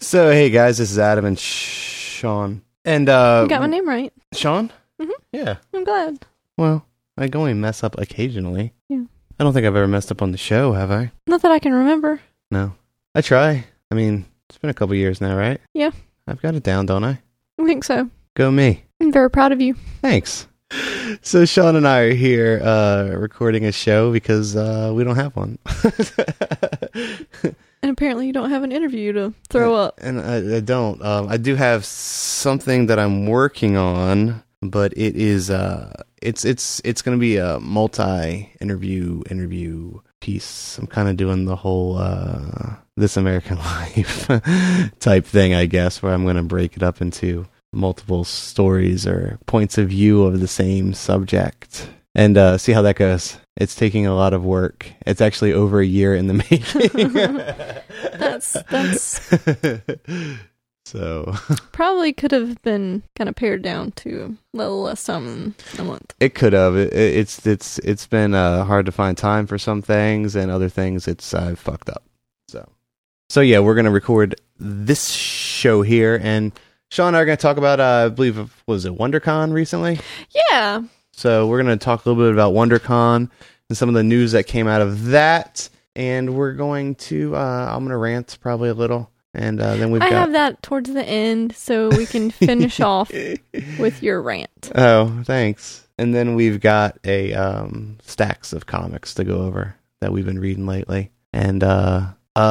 So, hey guys, this is Adam and Sean. And, You got my name right. Sean? Mhm. Yeah. I'm glad. Well, I only mess up occasionally. Yeah. I don't think I've ever messed up on the show, have I? Not that I can remember. No. I try. I mean, it's been a couple years now, right? Yeah. I've got it down, don't I? I think so. Go me. I'm very proud of you. Thanks. So Sean and I are here recording a show because we don't have one. And apparently you don't have an interview to throw up. And I don't. I do have something that I'm working on, but it is it's going to be a multi-interview piece. I'm kind of doing the whole This American Life type thing, I guess, where I'm going to break it up into multiple stories or points of view of the same subject and see how that goes. It's taking a lot of work. It's actually over a year in the making. That's So probably could have been kind of pared down to a little less time than a month. it could have. It's been hard to find time for some things, and other things I've fucked up. So yeah, we're gonna record this show here, and Sean and I are gonna talk about I believe was it WonderCon recently. Yeah. So we're going to talk a little bit about WonderCon and some of the news that came out of that. And we're going to, I'm going to rant probably a little. And then I have that towards the end so we can finish off with your rant. Oh, thanks. And then we've got a stacks of comics to go over that we've been reading lately. And, yeah,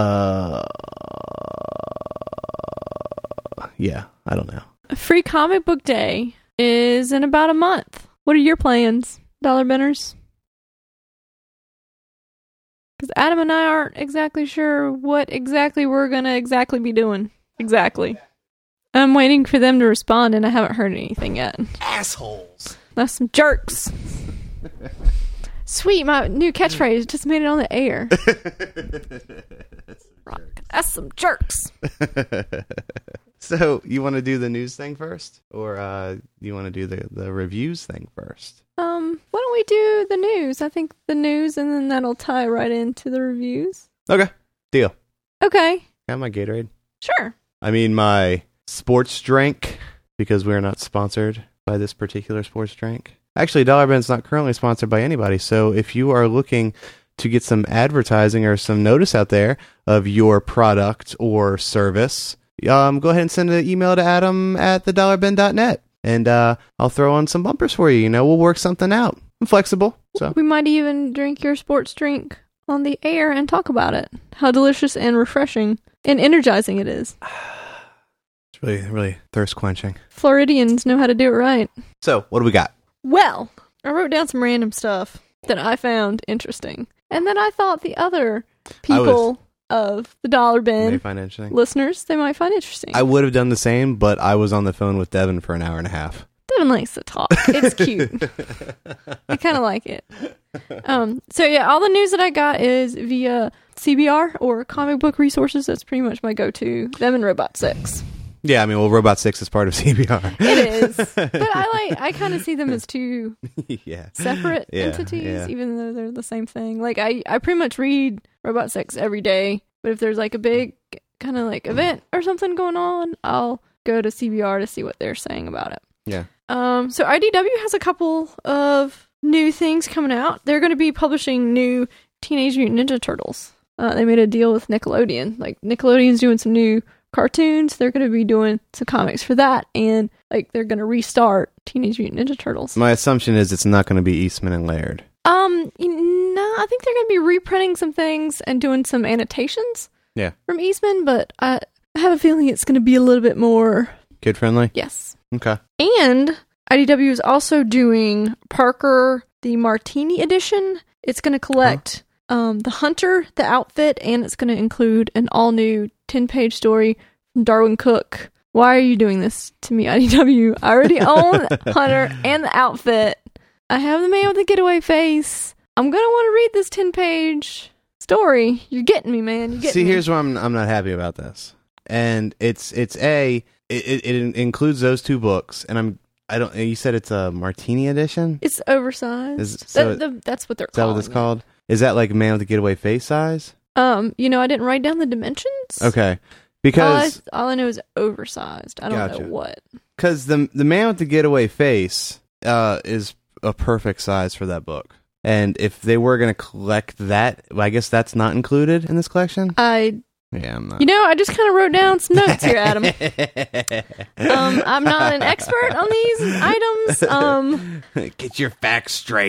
I don't know. Free Comic Book Day is in about a month. What are your plans, Dollar Benners? Because Adam and I aren't exactly sure what exactly we're going to exactly be doing. Exactly. I'm waiting for them to respond, and I haven't heard anything yet. Assholes. That's some jerks. Sweet, my new catchphrase just made it on the air. That's some jerks. So, you want to do the news thing first? Or you want to do the reviews thing first? Why don't we do the news? I think the news, and then that'll tie right into the reviews. Okay, deal. Okay. Got my Gatorade. Sure. I mean my sports drink, because we're not sponsored by this particular sports drink. Actually, Dollar Ben's not currently sponsored by anybody, so if you are looking to get some advertising or some notice out there of your product or service, go ahead and send an email to adam@thedollarben.net, and I'll throw on some bumpers for you. We'll work something out. I'm flexible, so We might even drink your sports drink on the air and talk about it. How delicious and refreshing and energizing it is. it's really thirst quenching. Floridians know how to do it right. So, what do we got? Well, I wrote down some random stuff that I found interesting. And then I thought the other people of the Dollar May Bin find interesting. listeners, they might find interesting. I would have done the same, but I was on the phone with Devin for an hour and a half. Devin likes to talk. It's cute. I kind of like it. So yeah, all the news that I got is via CBR or Comic Book Resources. That's pretty much my go-to. Them and Robot 6. Yeah, I mean, well, Robot 6 is part of CBR. It is. But I kind of see them as two Yeah. separate Yeah, entities, yeah. even though they're the same thing. Like, I pretty much read Robot 6 every day, but if there's like a big kind of like event or something going on, I'll go to CBR to see what they're saying about it. Yeah. So IDW has a couple of new things coming out. They're going to be publishing new Teenage Mutant Ninja Turtles. They made a deal with Nickelodeon. Like, Nickelodeon's doing some new cartoons. They're going to be doing some comics for that, and like they're going to restart Teenage Mutant Ninja Turtles. My assumption is it's not going to be Eastman and Laird. I think they're going to be reprinting some things and doing some annotations. Yeah. From Eastman, but I have a feeling it's going to be a little bit more Kid friendly? yes. Okay. And IDW is also doing Parker the Martini edition. It's going to collect the Hunter, the outfit, and it's going to include an all-new 10-page story from Darwin Cook. Why are you doing this to me, IDW? I already own Hunter and the outfit. I have the man with the getaway face. I'm going to want to read this 10-page story. You're getting me, man. You're getting See, me. here's why I'm not happy about this. And it includes those two books, and you said it's a Martini edition? It's oversized. That's what they're Is that calling what it's called? Is that like Man with the Getaway Face size? I didn't write down the dimensions. Okay. Because all I know is oversized. I don't Gotcha. know what. Because the man with the getaway face is a perfect size for that book. And if they were going to collect that, I guess that's not included in this collection? I'm not. I just kind of wrote down some notes here, Adam. I'm not an expert on these items. Get your facts straight.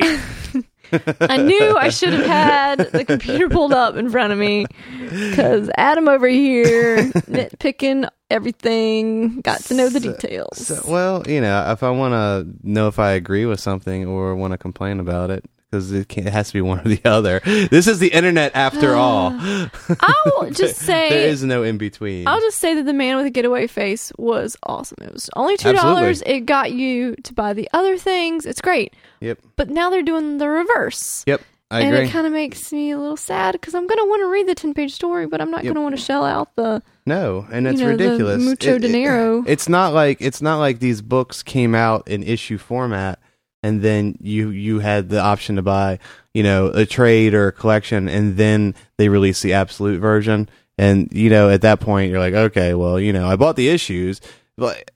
I knew I should have had the computer pulled up in front of me because Adam over here nitpicking everything, got to know the details. If I want to know if I agree with something or want to complain about it, because it has to be one or the other. This is the internet after all. I'll just say there is no in between. I'll just say that the man with a getaway face was awesome. It was only $2. Absolutely. It got you to buy the other things. It's great. Yep. But now they're doing the reverse. Yep. I agree. And it kind of makes me a little sad because I'm going to want to read the 10-page story, but I'm not going to want to shell out the and it's ridiculous. The mucho dinero. It's not like these books came out in issue format. And then you had the option to buy, a trade or a collection, and then they release the absolute version. And at that point, you're like, okay, well, I bought the issues, but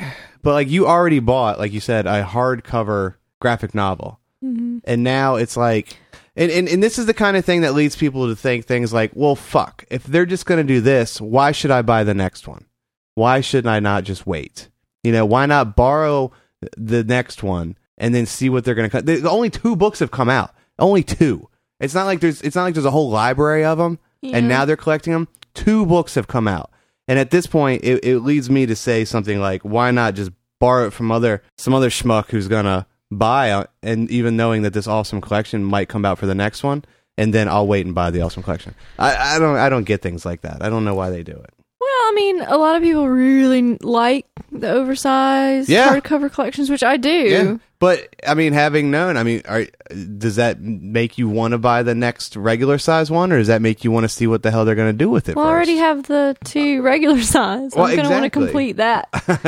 you already bought, like you said, a hardcover graphic novel, and now it's like, and this is the kind of thing that leads people to think things like, well, fuck, if they're just going to do this, why should I buy the next one? Why shouldn't I not just wait? Why not borrow the next one? And then see what they're going to cut. Only 2 books have come out. Only 2. It's not like there's a whole library of them, and now they're collecting them. 2 books have come out, and at this point, it leads me to say something like, "Why not just borrow it from some other schmuck who's gonna buy, and even knowing that this awesome collection might come out for the next one, and then I'll wait and buy the awesome collection." I don't get things like that. I don't know why they do it. Well, a lot of people really like the oversized hardcover collections, which I do. Yeah. But, having known, does that make you want to buy the next regular size one, or does that make you want to see what the hell they're going to do with it Well, first? I already have the 2 regular size. I'm going to want to complete that.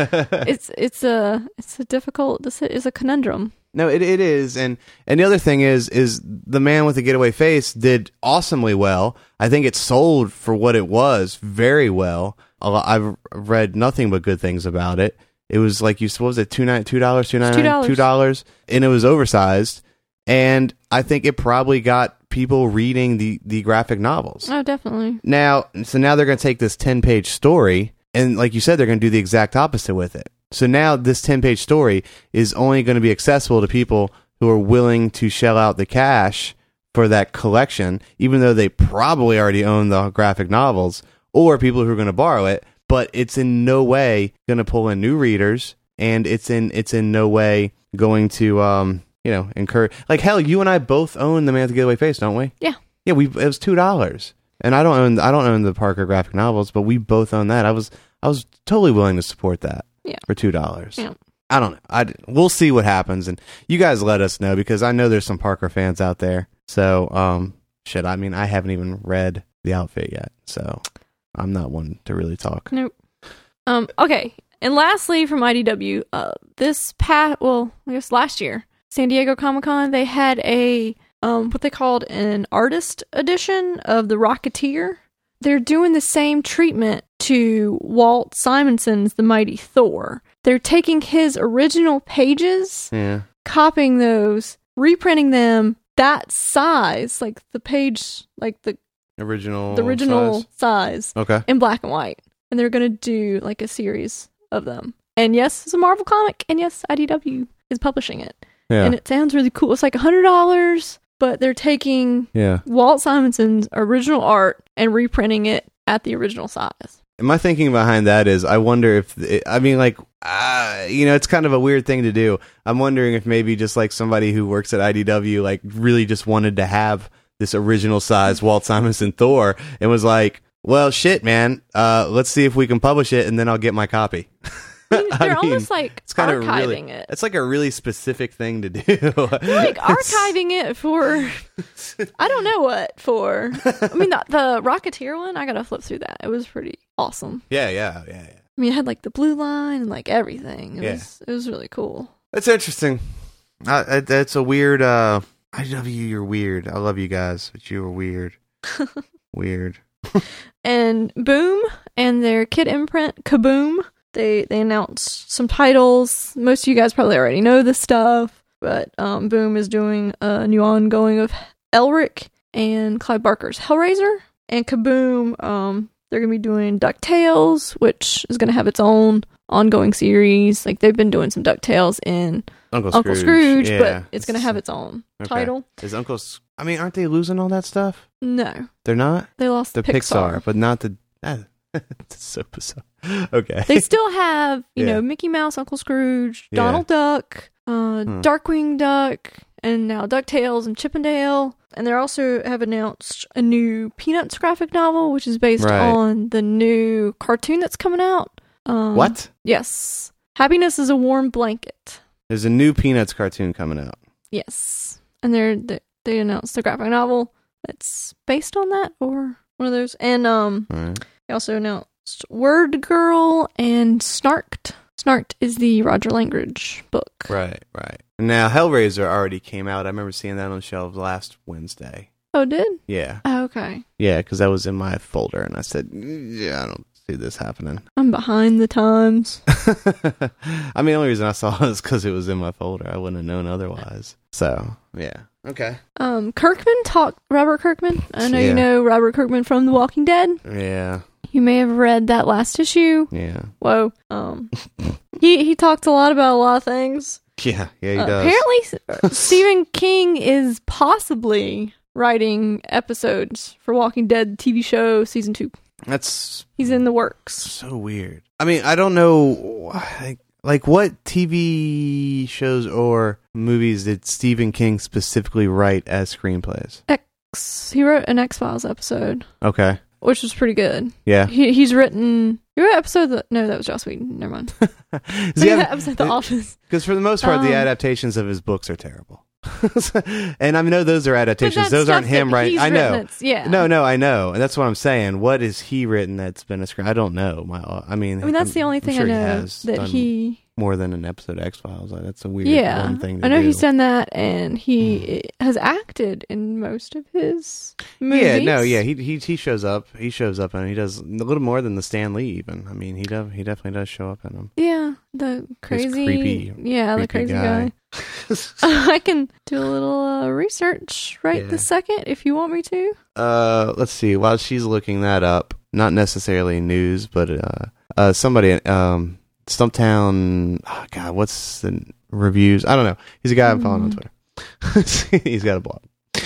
It's a difficult, it's a conundrum. No, it is. And the other thing is the man with the getaway face did awesomely well. I think it sold for what it was very well. I've read nothing but good things about it. It was like what was it, $2, and it was oversized. And I think it probably got people reading the graphic novels. Oh, definitely. Now they're going to take this 10-page story, and like you said, they're going to do the exact opposite with it. So now this 10-page story is only going to be accessible to people who are willing to shell out the cash for that collection, even though they probably already own the graphic novels, or people who are going to borrow it. But it's in no way going to pull in new readers, and it's in no way going to encourage. Like, hell, you and I both own The Man with the Getaway Face, don't we? Yeah. Yeah, it was $2, and I don't own the Parker graphic novels, but we both own that. I was totally willing to support that for $2. Yeah. I don't know. We'll see what happens, and you guys let us know, because I know there's some Parker fans out there. So, I haven't even read The Outfit yet, so I'm not one to really talk. Nope. Okay. And lastly, from IDW, last year, San Diego Comic-Con, they had a what they called an artist edition of The Rocketeer. They're doing the same treatment to Walt Simonson's The Mighty Thor. They're taking his original pages, copying those, reprinting them that size, like the page, like the original size, okay, in black and white. And they're going to do like a series of them. And yes, it's a Marvel comic, and yes, IDW is publishing it. Yeah. And it sounds really cool. It's like $100, but they're taking Walt Simonson's original art and reprinting it at the original size. And my thinking behind that is, I wonder if, it's kind of a weird thing to do. I'm wondering if maybe just like somebody who works at IDW, like really just wanted to have this original size Walt Simonson Thor and was like, well, shit, man, let's see if we can publish it, and then I'll get my copy. They're almost like it's kind archiving it. It's like a really specific thing to do. They're like archiving it for, I don't know what for. The Rocketeer one, I gotta flip through that. It was pretty awesome. Yeah. It had like the blue line and like everything. It was really cool. It's interesting. It's a weird, IDW, you're weird. I love you guys, but you were weird. Weird. And Boom and their kid imprint, Kaboom, they announced some titles. Most of you guys probably already know this stuff, but Boom is doing a new ongoing of Elric and Clive Barker's Hellraiser. And Kaboom, they're going to be doing DuckTales, which is going to have its own ongoing series. Like, they've been doing some DuckTales in Uncle Scrooge, yeah. but it's going to have its own title. Is I mean, aren't they losing all that stuff? No. They're not? They lost the Pixar, but not the... It's so bizarre. Okay. They still have, you know, Mickey Mouse, Uncle Scrooge, Donald Duck, Darkwing Duck, and now DuckTales and Chippendale. And they also have announced a new Peanuts graphic novel, which is based on the new cartoon that's coming out. What? Yes. Happiness is a Warm Blanket. There's a new Peanuts cartoon coming out. Yes. And they announced the graphic novel that's based on that, or one of those. And they also announced Word Girl and Snarked. Snarked is the Roger Langridge book. Right. Now, Hellraiser already came out. I remember seeing that on shelves last Wednesday. Oh, it did? Yeah. Oh, okay. Yeah, because that was in my folder, and I said, yeah, I don't see this happening. I'm behind the times. I mean, the only reason I saw it is because it was in my folder. I wouldn't have known otherwise. So, yeah. Okay. Robert Kirkman. I know you know Robert Kirkman from The Walking Dead. Yeah. You may have read that last issue. Yeah. Whoa. He talked a lot about a lot of things. Yeah, he does. Apparently, Stephen King is possibly writing episodes for Walking Dead TV show season 2. He's in the works. So weird. I mean, I don't know, like what TV shows or movies did Stephen King specifically write as screenplays? He wrote an X-Files episode. Okay. Which was pretty good. Yeah. He wrote an episode no, that was Joss Whedon. Never mind. That episode of The Office. Because for the most part, the adaptations of his books are terrible. And I know those are adaptations. Those aren't him writing. I know. No, I know. And that's what I'm saying. What is he written that's been a screen? I don't know. I mean, that's the only thing I know that he... More than an episode of X-Files. That's a weird one thing to do. I know he's done that, and he has acted in most of his movies. He shows up. He shows up, and he does a little more than the Stan Lee even. I mean, he definitely does show up in them. Yeah, the crazy... creepy the crazy guy. I can do a little research this second if you want me to. Let's see. While she's looking that up, not necessarily news, but somebody... Stumptown, what's the reviews? I don't know. He's a guy I'm following on Twitter. He's got a blog.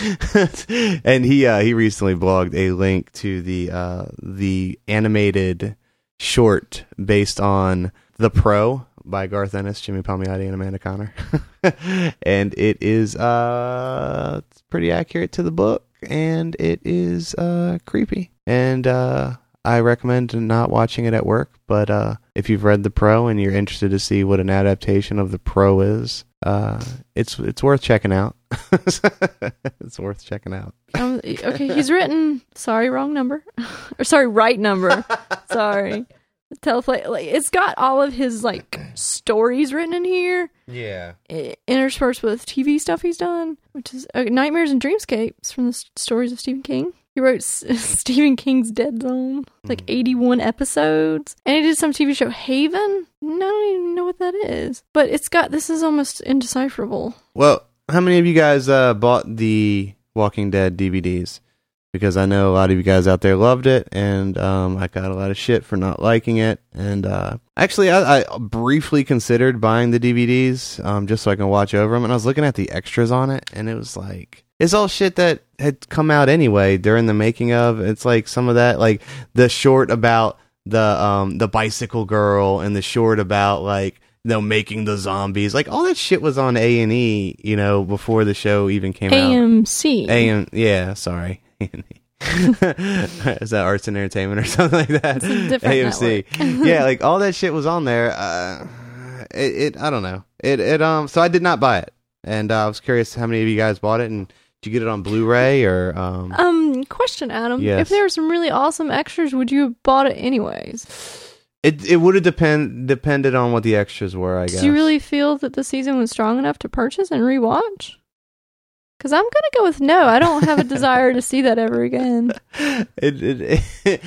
And he recently blogged a link to the animated short based on The Pro by Garth Ennis, Jimmy Palmiotti, and Amanda Conner. And it is it's pretty accurate to the book, and it is creepy. And I recommend not watching it at work, but if you've read The Pro and you're interested to see what an adaptation of The Pro is, it's worth checking out. It's worth checking out. Okay, he's written... Sorry, wrong number. Or sorry, right number. Sorry. Teleplay. It's got all of his stories written in here. Yeah. Interspersed with TV stuff he's done, which is Nightmares and Dreamscapes from the stories of Stephen King. He wrote Stephen King's Dead Zone, 81 episodes. And he did some TV show, Haven. I don't even know what that is. But this is almost indecipherable. Well, how many of you guys bought the Walking Dead DVDs? Because I know a lot of you guys out there loved it, and I got a lot of shit for not liking it. And actually, I briefly considered buying the DVDs just so I can watch over them. And I was looking at the extras on it, and it was it's all shit that had come out anyway during the making of. It's some of that, the short about the bicycle girl, and the short about making the zombies. All that shit was on A&E, before the show even came AMC. Yeah, sorry. Is that Arts and Entertainment or something like that? It's a different AMC. Yeah, all that shit was on there. I don't know. So I did not buy it, and I was curious how many of you guys bought it, and did you get it on Blu-ray or? Question, Adam. Yes. If there were some really awesome extras, would you have bought it anyways? It would have depended on what the extras were, I guess. Do you really feel that the season was strong enough to purchase and rewatch? Because I'm gonna go with no. I don't have a desire to see that ever again. Okay,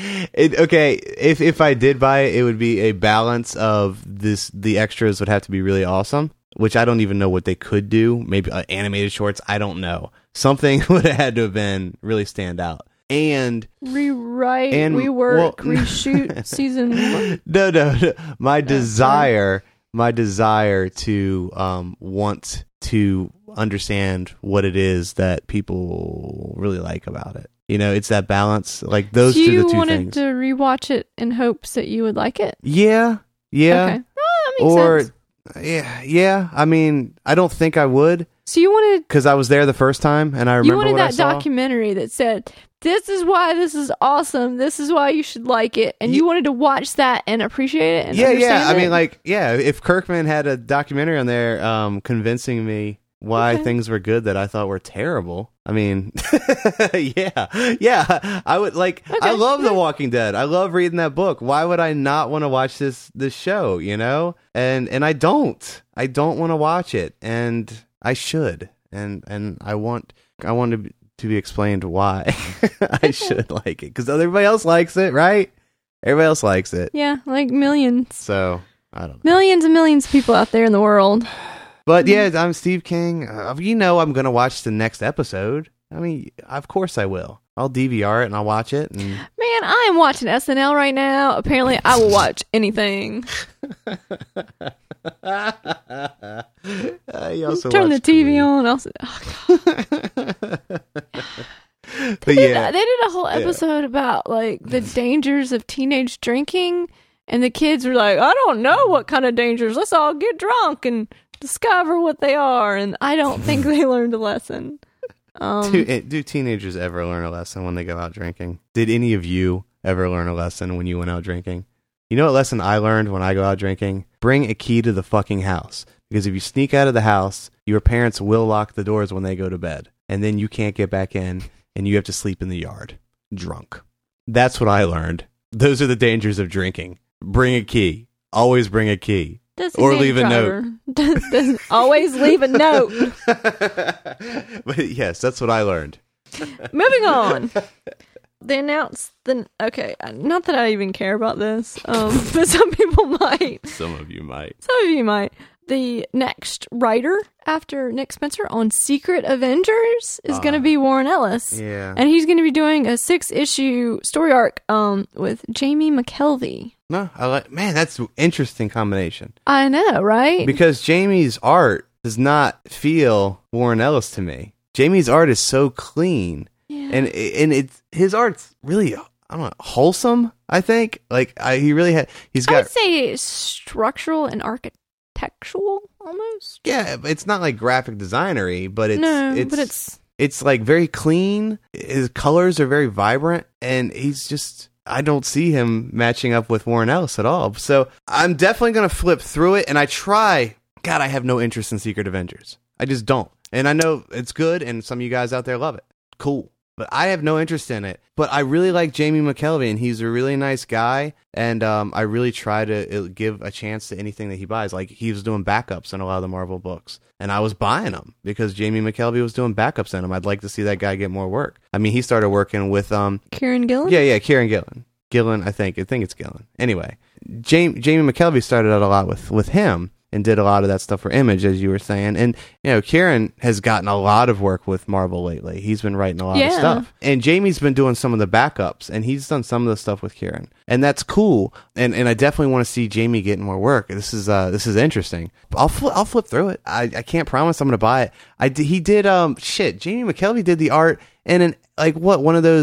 if I did buy it, it would be a balance of this. The extras would have to be really awesome, which I don't even know what they could do. Maybe animated shorts. I don't know. Something would have had to have been really stand out. And rewrite, rework, reshoot season 1. No. My desire to want to understand what it is that people really like about it. You know, it's that balance. Like those two, the two things. You wanted to rewatch it in hopes that you would like it? Yeah. Okay. Oh, that makes sense. Yeah. I mean, I don't think I would. So you wanted, because I was there the first time, and I remember what I saw. You wanted that documentary that said, "This is why this is awesome. This is why you should like it," and you wanted to watch that and appreciate it. And understand I it? mean, like, if Kirkman had a documentary on there, convincing me why things were good that I thought were terrible. I mean, yeah. I would like. Okay. I love The Walking Dead. I love reading that book. Why would I not want to watch this show? You know, and I don't. I don't want to watch it, and I should, and I want to be explained why I should like it, because everybody else likes it, right? Everybody else likes it. Yeah, like millions. So I don't know. Millions and millions of people out there in the world. But yeah, I'm Steve King. You know, I'm gonna watch the next episode. I mean, of course I will. I'll DVR it and I'll watch it. And... Man, I am watching SNL right now. Apparently, I will watch anything. You also turn the TV on. I'll say, they did a whole episode about like the dangers of teenage drinking, and the kids were like, "I don't know what kind of dangers. Let's all get drunk and discover what they are." And I don't think they learned a lesson. Do teenagers ever learn a lesson when they go out drinking? Did any of you ever learn a lesson when you went out drinking? You know what lesson I learned when I go out drinking? Bring a key to the fucking house. Because if you sneak out of the house, your parents will lock the doors when they go to bed. And then you can't get back in, and you have to sleep in the yard, drunk. That's what I learned. Those are the dangers of drinking. Bring a key. Always bring a key. Or leave a note. Always leave a note. But yes, that's what I learned. Moving on. They announced okay, not that I even care about this, but some people might. Some of you might. The next writer after Nick Spencer on Secret Avengers is going to be Warren Ellis. Yeah. And he's going to be doing a 6-issue story arc with Jamie McKelvey. No, man, that's an interesting combination. I know, right? Because Jamie's art does not feel Warren Ellis to me. Jamie's art is so clean. Yeah. And his art's really, I don't know, wholesome, I think. Like, he really he's got... I would say structural and architectural, almost. Yeah, it's not like graphic designery, but it's like very clean. His colors are very vibrant, and he's just... I don't see him matching up with Warren Ellis at all. So I'm definitely going to flip through it, and I try. God, I have no interest in Secret Avengers. I just don't. And I know it's good, and some of you guys out there love it. Cool. But I have no interest in it. But I really like Jamie McKelvey, and he's a really nice guy. And I really try to give a chance to anything that he buys. Like, he was doing backups in a lot of the Marvel books. And I was buying them because Jamie McKelvey was doing backups in them. I'd like to see that guy get more work. I mean, he started working with... Kieran Gillen? Yeah, Kieran Gillen. I think it's Gillen. Anyway, Jamie McKelvey started out a lot with him and did a lot of that stuff for Image, as you were saying. And, you know, Kieran has gotten a lot of work with Marvel lately. He's been writing a lot of stuff. And Jamie's been doing some of the backups, and he's done some of the stuff with Kieran. And that's cool. And I definitely want to see Jamie getting more work. This is interesting. I'll flip through it. I can't promise I'm going to buy it. He did, Jamie McKelvey did the art and one of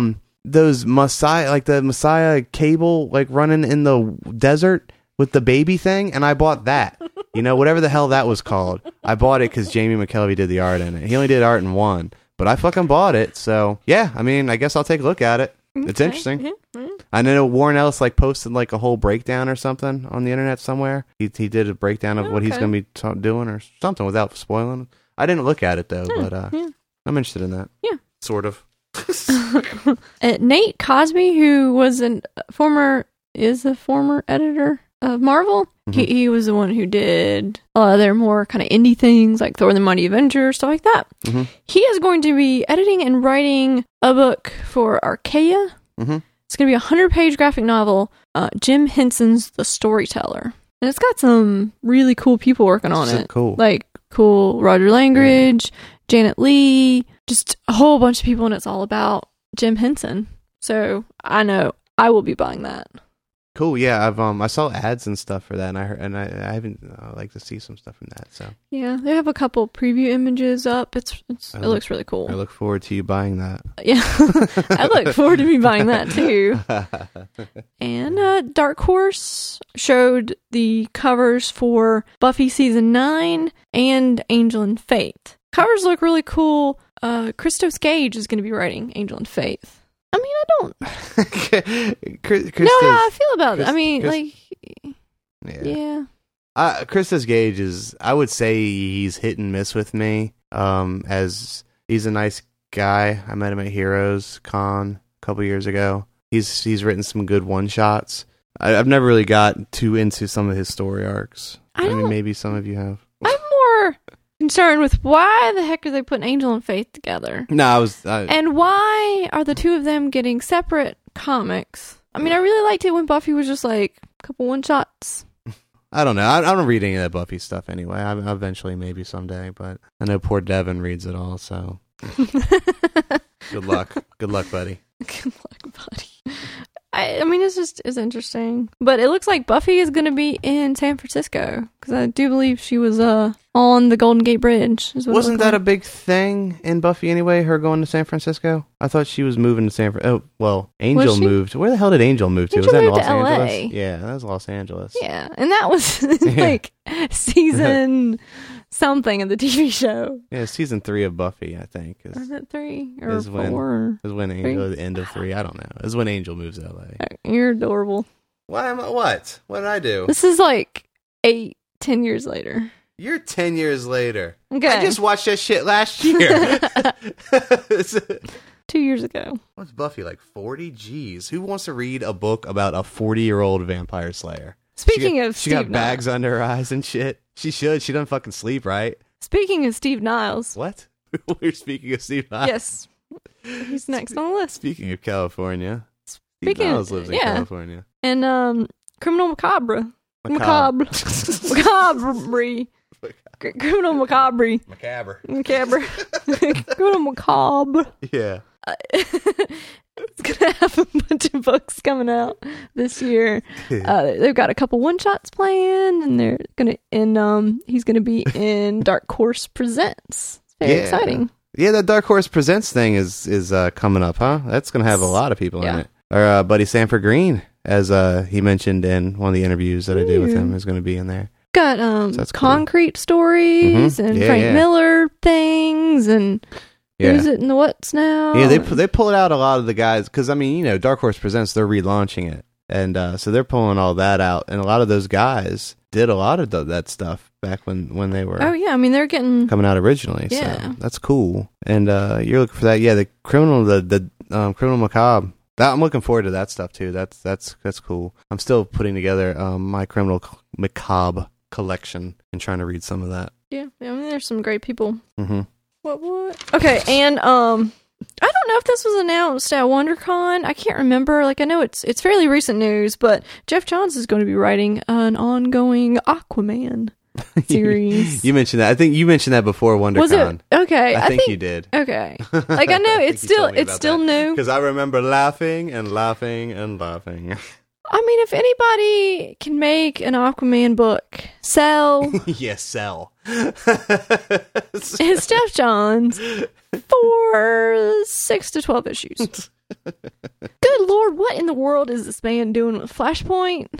those Messiah, like the Messiah cable, like running in the desert with the baby thing, and I bought that. You know, whatever the hell that was called. I bought it because Jamie McKelvey did the art in it. He only did art in one, but I fucking bought it. So, yeah, I mean, I guess I'll take a look at it. It's interesting. I know Warren Ellis posted a whole breakdown or something on the internet somewhere. He did a breakdown of what he's going to be doing or something without spoiling. I didn't look at it, though, but I'm interested in that. Yeah. Sort of. Nate Cosby, who was a former editor of Marvel. He was the one who did a lot of their more kind of indie things like Thor the Mighty Avenger, stuff like that. He is going to be editing and writing a book for Archaea. It's going to be a 100-page graphic novel, Jim Henson's The Storyteller. And it's got some really cool people working on it. Cool. Like cool Roger Langridge, Janet Leigh, just a whole bunch of people, and it's all about Jim Henson. So I know I will be buying that. Cool. Yeah, I saw ads and stuff for that, and I haven't like to see some stuff from that. So yeah, they have a couple preview images up. It looks really cool. I look forward to you buying that. Yeah, I look forward to me buying that too. And Dark Horse showed the covers for Buffy season 9 and Angel and Faith. Covers look really cool. Christos Gage is going to be writing Angel and Faith. I mean, I don't know how I feel about it. I mean, yeah. Christos Gage is, I would say he's hit and miss with me. As he's a nice guy. I met him at Heroes Con a couple years ago. He's written some good one shots. I've never really got too into some of his story arcs. I mean, maybe some of you have. I'm more concerned with why the heck are they putting Angel and Faith together? No, and why are the two of them getting separate comics? I mean, I really liked it when Buffy was just like a couple one shots. I don't know. I don't read any of that Buffy stuff anyway. I eventually, maybe someday, but I know poor Devin reads it all. So good luck, buddy. Good luck, buddy. I mean, it's interesting, but it looks like Buffy is going to be in San Francisco because I do believe she was on the Golden Gate Bridge. Wasn't that a big thing in Buffy anyway? Her going to San Francisco? I thought she was moving to San Francisco. Oh, well, Angel moved. Where the hell did Angel move to? Angel was that in moved Los to Angeles? LA. Yeah, that was Los Angeles. Yeah, and that was like season something of the TV show. Yeah, season 3 of Buffy, I think. Is it 3 or 4? Is when Angel, the end of 3. I don't know. Is when Angel moves to LA. You're adorable. What? What did I do? This is like 8-10 years later. You're 10 years later. Okay. I just watched that shit last year. 2 years ago. What's Buffy, like 40? Jeez. Who wants to read a book about a 40-year-old vampire slayer? Speaking of Steve She got bags under her eyes and shit. She should. She doesn't fucking sleep, right? Speaking of Steve Niles. What? We're speaking of Steve Niles. Yes. He's next on the list. Speaking of California. Steve Niles lives in California. And Criminal Macabre. Macabre. Criminal Macabre. Macabre. Criminal Macabre. Yeah. It's gonna have a bunch of books coming out this year. They've got a couple one shots planned, and they're gonna he's gonna be in Dark Horse Presents. It's very exciting. Yeah, that Dark Horse Presents thing is coming up, huh? That's gonna have a lot of people in it. Our buddy Sanford Green, as he mentioned in one of the interviews that I did with him, is gonna be in there. Got so concrete stories and Frank Miller things and. Who's it in the what's now? Yeah, they pull out a lot of the guys because I mean, Dark Horse Presents, they're relaunching it, and so they're pulling all that out, and a lot of those guys did a lot of that stuff back when they were. Oh yeah, I mean they're getting coming out originally. Yeah, so that's cool, and you're looking for that. Yeah, the Criminal Macabre. I'm looking forward to that stuff too. That's cool. I'm still putting together my Criminal Macabre collection and trying to read some of that. Yeah, I mean there's some great people. Mm-hmm. What? Okay, and I don't know if this was announced at WonderCon. I can't remember. Like, I know it's fairly recent news, but Jeff Johns is going to be writing an ongoing Aquaman series. You mentioned that. I think you mentioned that before WonderCon. Was it? Okay. I think you did. Okay. Like, I know it's still new. Because I remember laughing and laughing and laughing. I mean, if anybody can make an Aquaman book sell... Yes, sell. It's Jeff Johns for 6 to 12 issues. Good Lord, what in the world is this man doing with Flashpoint?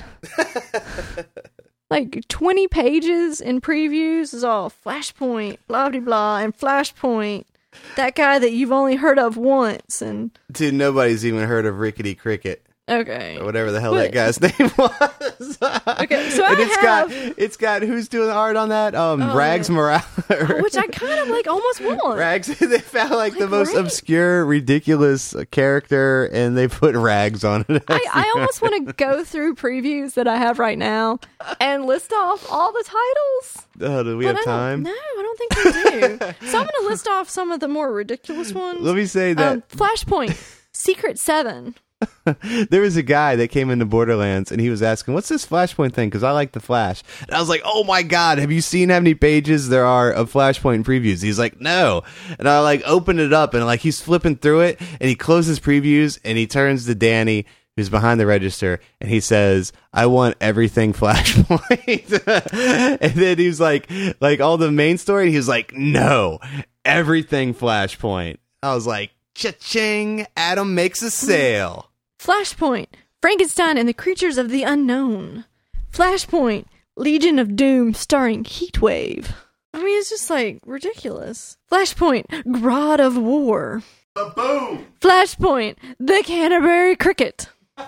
Like 20 pages in previews is all Flashpoint, blah, blah, blah, and Flashpoint. That guy that you've only heard of once. And dude, nobody's even heard of Rickety Cricket. Okay. Or whatever the hell that guy's name was. Okay, so it's got who's doing the art on that? Rags Morales. Which I kind of almost want. Rags. They found the most obscure, ridiculous character, and they put Rags on it. I almost want to go through previews that I have right now and list off all the titles. Do we have time? No, I don't think we do. So I'm going to list off some of the more ridiculous ones. Let me say that Flashpoint, Secret 7. There was a guy that came into Borderlands and he was asking, what's this Flashpoint thing? Because I like the Flash. And I was like, oh my God, have you seen how many pages there are of Flashpoint previews? He's like, no. And I opened it up and he's flipping through it and he closes previews and he turns to Danny, who's behind the register, and he says, I want everything Flashpoint. And then he was like all the main story, he was like, no, everything Flashpoint. I was like, cha-ching, Adam makes a sale. Flashpoint, Frankenstein and the Creatures of the Unknown. Flashpoint, Legion of Doom starring Heatwave. I mean, it's just ridiculous. Flashpoint, God of War. Boom! Flashpoint, The Canterbury Cricket. With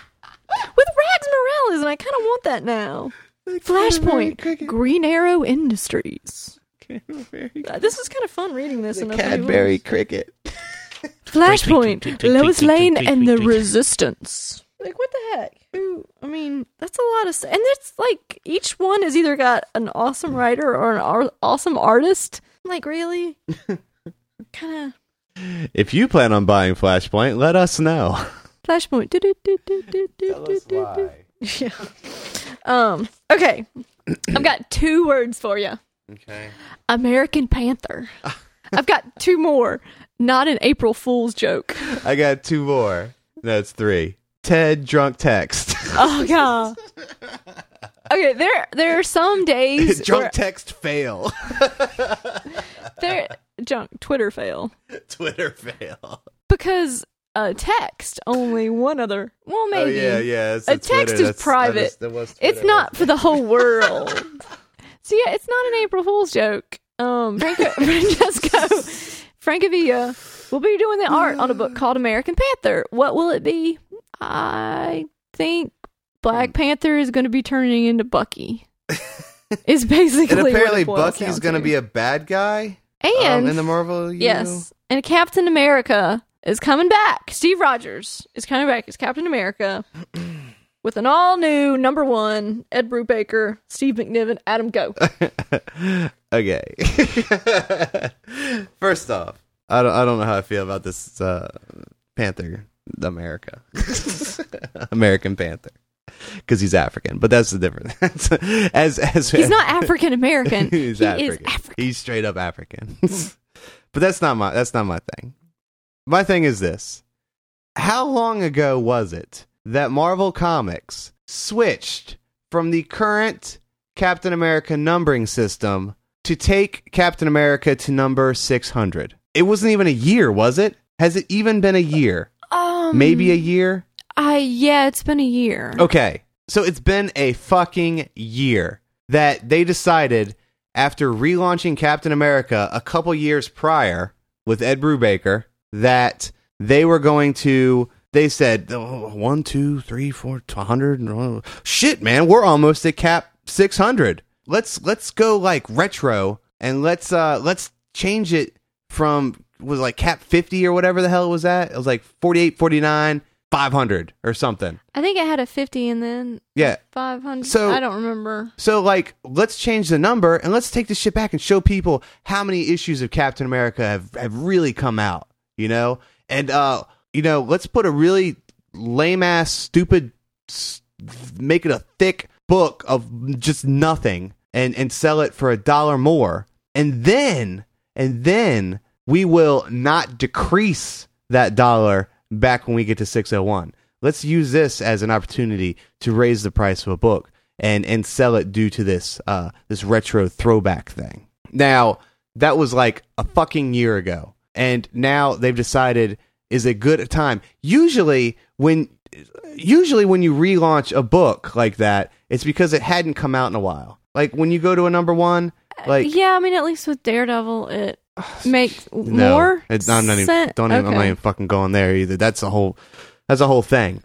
Rags Morales, and I kind of want that now. Flashpoint, Green Arrow Industries. This is kind of fun reading this. The Cadbury Cricket. Flashpoint, Lois Lane and the Resistance. What the heck? I mean, that's a lot of... And it's each one has either got an awesome writer or an awesome artist. Really? Kind of... If you plan on buying Flashpoint, let us know. Flashpoint. Tell us why. Yeah. Okay. I've got 2 words for you. Okay. American Panther. I've got 2 more. Not an April Fool's joke. I got 2 more. No, it's 3. Ted drunk text. Oh God. Okay, there are some days drunk text fail. Twitter fail. Twitter fail. Because a text only one other. Well, maybe. Oh yeah. A text is private. It's not for the whole world. So yeah, it's not an April Fool's joke. Francavilla will be doing the art on a book called American Panther. What will it be? I think Black Panther is going to be turning into Bucky. It's basically and apparently what Bucky's going to be a bad guy. And in the Marvel U. Yes, and Captain America is coming back. Steve Rogers is coming back as Captain America with an all-new #1 Ed Brubaker, Steve McNiven, Adam Go. Okay. First off, I don't know how I feel about this Panther America. American Panther. Because he's African, but that's the difference. as he's not African American. He's African. He's straight up African. But that's not my thing. My thing is this. How long ago was it that Marvel Comics switched from the current Captain America numbering system to take Captain America to number 600? It wasn't even a year, was it? Has it even been a year? Maybe a year? Yeah, it's been a year. Okay, so it's been a fucking year that they decided, after relaunching Captain America a couple years prior with Ed Brubaker, that they were going to... They said, 1, 2, 3, 4, 100. Shit, man, we're almost at Cap 600. Let's go retro and let's change it from Cap 50 or whatever the hell it was at. It was 48, 49, 500 or something. I think it had a 50 and then 500. So I don't remember. So let's change the number and let's take this shit back and show people how many issues of Captain America have really come out, and let's put a really lame ass, stupid, make it a thick book of just nothing and sell it for $1 more. And then we will not decrease that $1 back when we get to 601. Let's use this as an opportunity to raise the price of a book and sell it due to this retro throwback thing. Now, that was a fucking year ago. And now they've decided is a good time. Usually when you relaunch a book like that, it's because it hadn't come out in a while. When you go to a #1, yeah, I mean, at least with Daredevil, it makes more sense. I'm not even fucking going there either. That's a whole thing.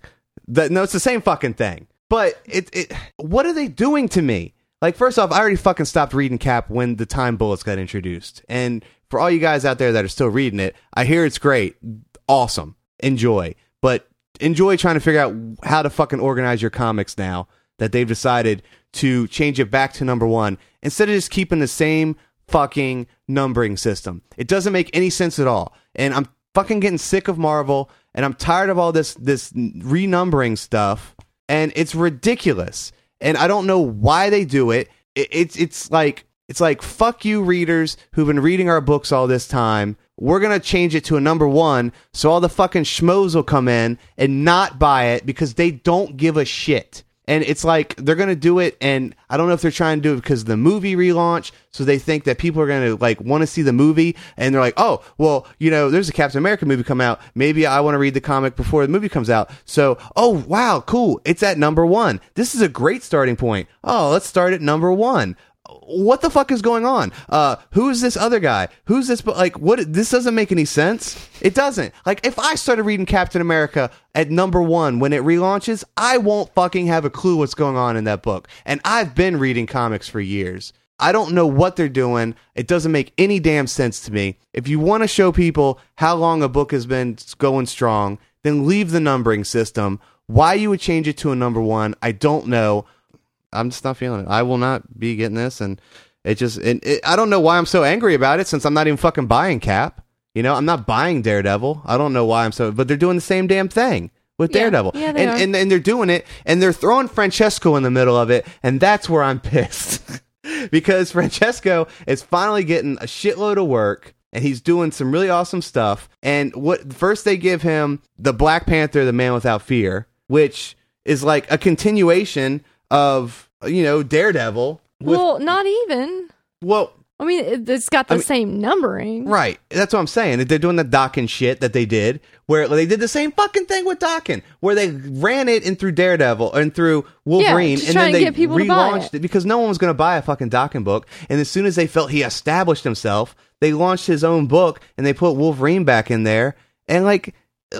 No, it's the same fucking thing. But what are they doing to me? Like, first off, I already fucking stopped reading Cap when the Time Bullets got introduced. And for all you guys out there that are still reading it, I hear it's great. Awesome. Enjoy. But enjoy trying to figure out how to fucking organize your comics now that they've decided to change it back to number 1 instead of just keeping the same fucking numbering system. It doesn't make any sense at all. And I'm fucking getting sick of Marvel, and I'm tired of all this renumbering stuff, and it's ridiculous. And I don't know why they do it. It's like fuck you readers who've been reading our books all this time. We're going to change it to a number 1 so all the fucking schmoes will come in and not buy it because they don't give a shit. And it's like they're going to do it, and I don't know if they're trying to do it because of the movie relaunch, so they think that people are going to like want to see the movie, and they're like, oh, well, you know, there's a Captain America movie come out. Maybe I want to read the comic before the movie comes out. So, oh, wow, cool. It's at number 1. This is a great starting point. Oh, let's start at number 1. What the fuck is going on? Who is this other guy? Who's this? Like, what? This doesn't make any sense. It doesn't. Like, if I started reading Captain America at number 1 when it relaunches, I won't fucking have a clue what's going on in that book. And I've been reading comics for years. I don't know what they're doing. It doesn't make any damn sense to me. If you want to show people how long a book has been going strong, then leave the numbering system. Why you would change it to a number 1, I don't know. I'm just not feeling it. I will not be getting this, and I don't know why I'm so angry about it since I'm not even fucking buying Cap. You know, I'm not buying Daredevil. I don't know why but they're doing the same damn thing with Daredevil. Yeah, they are. And they're doing it, and they're throwing Francesco in the middle of it, and that's where I'm pissed. Because Francesco is finally getting a shitload of work, and he's doing some really awesome stuff. And first they give him the Black Panther, the Man Without Fear, which is like a continuation of, you know, Daredevil. Well, not even. Well, I mean, it's got the same numbering. Right. That's what I'm saying. They're doing the Daken shit that they did, where they did the same fucking thing with Daken, where they ran it in through Daredevil and through Wolverine, and then they relaunched it because no one was going to buy a fucking Daken book. And as soon as they felt he established himself, they launched his own book and they put Wolverine back in there. And like,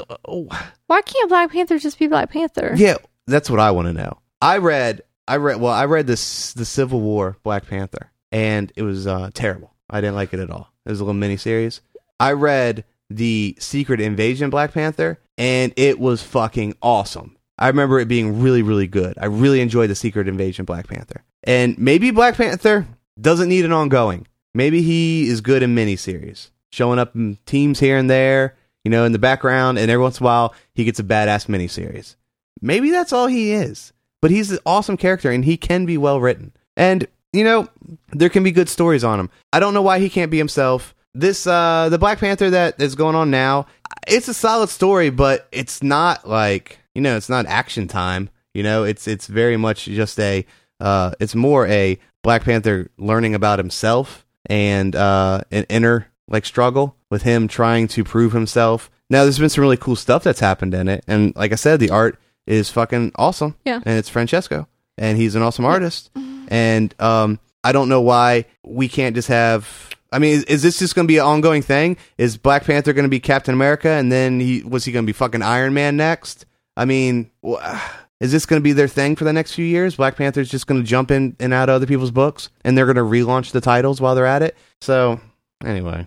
why can't Black Panther just be Black Panther? Yeah, that's what I want to know. I read the Civil War Black Panther, and it was terrible. I didn't like it at all. It was a little miniseries. I read the Secret Invasion Black Panther, and it was fucking awesome. I remember it being really, really good. I really enjoyed the Secret Invasion Black Panther. And maybe Black Panther doesn't need an ongoing. Maybe he is good in miniseries, showing up in teams here and there, you know, in the background, and every once in a while he gets a badass miniseries. Maybe that's all he is. But he's an awesome character, and he can be well written. And, you know, there can be good stories on him. I don't know why he can't be himself. The Black Panther that is going on now, it's a solid story, but it's not like, you know, it's not action time. You know, it's very much just it's more a Black Panther learning about himself and an inner, like, struggle with him trying to prove himself. Now, there's been some really cool stuff that's happened in it. And like I said, the art is fucking awesome. Yeah. And it's Francesco. And he's an awesome artist. And I don't know why we can't just have... I mean, is this just going to be an ongoing thing? Is Black Panther going to be Captain America, and then was he going to be fucking Iron Man next? I mean, is this going to be their thing for the next few years? Black Panther's just going to jump in and out of other people's books, and they're going to relaunch the titles while they're at it? So, anyway...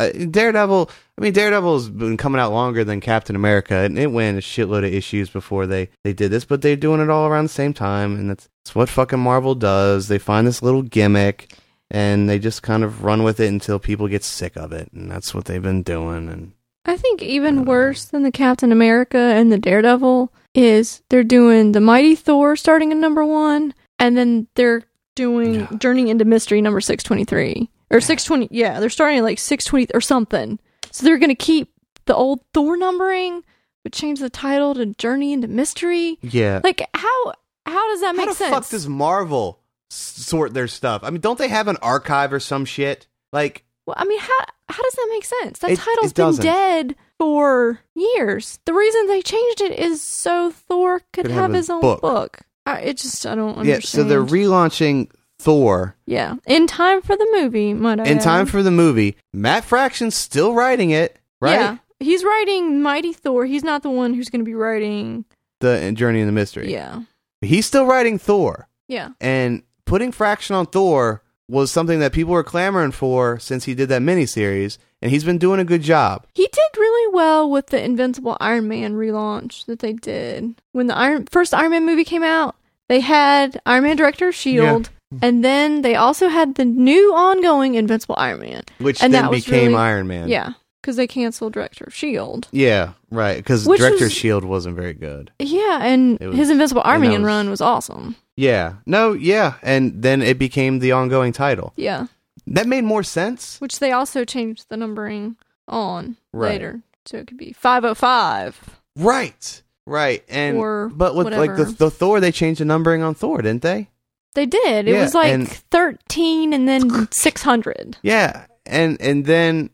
Daredevil's been coming out longer than Captain America, and it went a shitload of issues before they did this, but they're doing it all around the same time, and that's what fucking Marvel does. They find this little gimmick, and they just kind of run with it until people get sick of it, and that's what they've been doing. And I think even worse than the Captain America and the Daredevil is they're doing the Mighty Thor starting at number 1, and then they're doing Journey into Mystery number 623. Or 620, yeah, they're starting at like 620 or something. So they're going to keep the old Thor numbering, but change the title to Journey into Mystery. Yeah. Like, how does that make sense? How the fuck does Marvel sort their stuff? I mean, don't they have an archive or some shit? Like... Well, I mean, how does that make sense? That title's been dead for years. The reason they changed it is so Thor could have his own book. I don't understand. Yeah, so they're relaunching... Thor. Yeah. In time for the movie, might I add. In time for the movie. Matt Fraction's still writing it, right? Yeah. He's writing Mighty Thor. He's not the one who's going to be writing the Journey in the Mystery. Yeah. He's still writing Thor. Yeah. And putting Fraction on Thor was something that people were clamoring for since he did that miniseries, and he's been doing a good job. He did really well with the Invincible Iron Man relaunch that they did. When the first Iron Man movie came out, they had Iron Man Director of S.H.I.E.L.D., and then they also had the new ongoing Invincible Iron Man. Which and then became Iron Man. Yeah, because they canceled Director of S.H.I.E.L.D. Yeah, right, because Director of S.H.I.E.L.D. wasn't very good. Yeah, and his Invincible Iron Man run was awesome. Yeah. No, yeah, and then it became the ongoing title. Yeah. That made more sense. Which they also changed the numbering on later. So it could be 505. Right. But with whatever. like the Thor, they changed the numbering on Thor, didn't they? They did. It was like 13 and then 600. Yeah. And then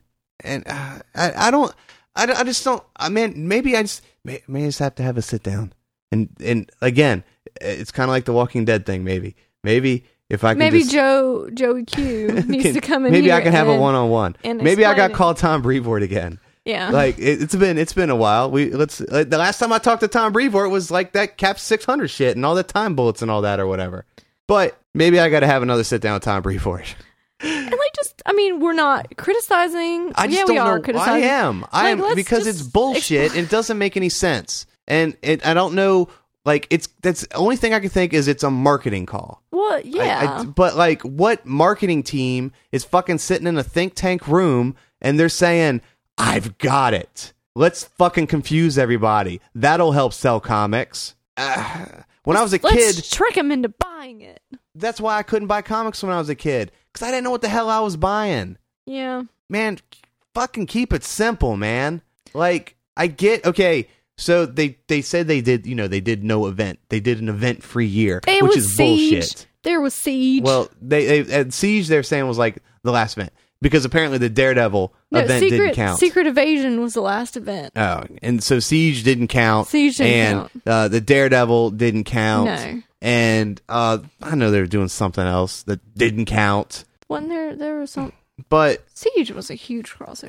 I just don't, I mean, maybe I just have to have a sit down. And again, it's kind of like the Walking Dead thing, maybe if I can Joey Q needs to come in maybe here. I can have a one-on-one. Maybe I got called Tom Brevoort again. Yeah. Like it's been a while. The last time I talked to Tom Brevoort was like that Cap 600 shit and all the time bullets and all that or whatever. But maybe I got to have another sit down with Tom Brevoort. And we're not criticizing. I just don't know. Criticizing. I am because it's bullshit and it doesn't make any sense. And I don't know. Like that's the only thing I can think is it's a marketing call. Well, yeah. But like, what marketing team is fucking sitting in a think tank room and they're saying, "I've got it. Let's fucking confuse everybody. That'll help sell comics." When I was a kid, let's trick them into buying it. That's why I couldn't buy comics when I was a kid because I didn't know what the hell I was buying. Yeah, man, fucking keep it simple, man. Like I get okay. So they said they did no event. They did an event-free year, which is bullshit. There was Siege. Well, they at Siege they're saying was like the last event because apparently the Daredevil event didn't count. Secret Invasion was the last event. Oh, and so Siege didn't count. Count. The Daredevil didn't count. No. And I know they were doing something else that didn't count. Wasn't there was some. But Siege was a huge crossover.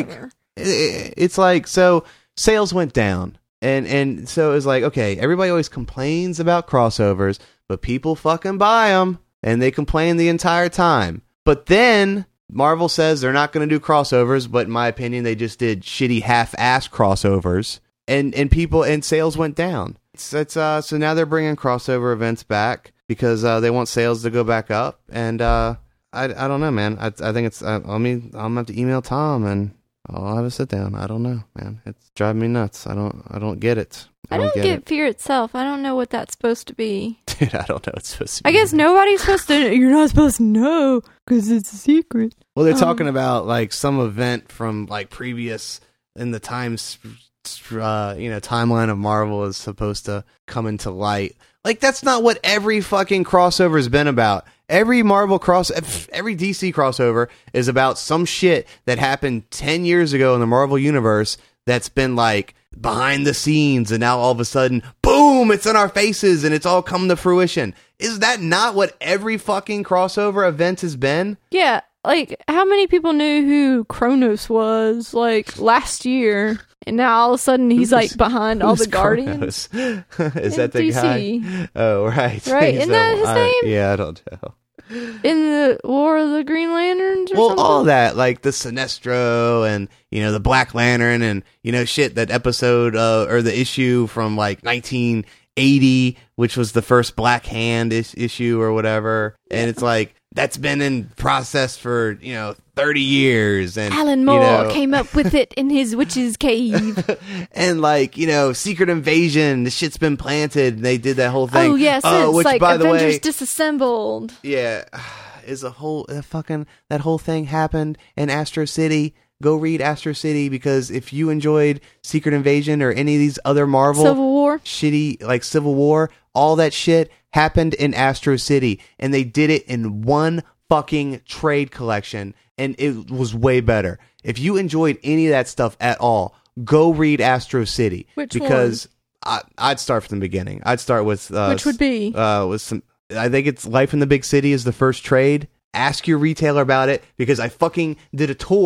It's like so. Sales went down, and so it was like, okay, everybody always complains about crossovers, but people fucking buy them, and they complain the entire time. But then Marvel says they're not going to do crossovers, but in my opinion, they just did shitty half-ass crossovers, and sales went down. So now they're bringing crossover events back because they want sales to go back up, and I don't know, man. I think it's I'm gonna have to email Tom and I'll have a sit down. I don't know, man. It's driving me nuts. I don't get it. I don't get Fear itself. I don't know what that's supposed to be. Dude, I don't know what it's supposed to be. I guess nobody's supposed to. You're not supposed to know because it's a secret. Well, they're talking about like some event from like previous in the timeline of Marvel is supposed to come into light. Like that's not what every fucking crossover has been about. Every every DC crossover is about some shit that happened 10 years ago in the Marvel universe that's been like behind the scenes and now all of a sudden, boom, it's in our faces and it's all come to fruition. Is that not what every fucking crossover event has been? Yeah, like how many people knew who Kronos was like last year? And now all of a sudden he's like behind all the Guardians. Is that the DC guy? Oh, right. Right, isn't that his name? Yeah, I don't know. In the War of the Green Lanterns or something? All that, like the Sinestro and, the Black Lantern and, shit, that episode or the issue from like 1980, which was the first Black Hand issue or whatever. And it's like, that's been in process for, 30 years. And Alan Moore came up with it in his witch's cave. And like, Secret Invasion, the shit's been planted. And they did that whole thing. Oh, yes. Which, like by the Avengers way, Disassembled. Yeah. Is that whole thing happened in Astro City. Go read Astro City because if you enjoyed Secret Invasion or any of these other Marvel Civil War, shitty like Civil War, all that shit happened in Astro City, and they did it in one fucking trade collection, and it was way better. If you enjoyed any of that stuff at all, go read Astro City. Which because I'd start from the beginning. I'd start with which would be with some. I think it's Life in the Big City is the first trade. Ask your retailer about it because I fucking did a tour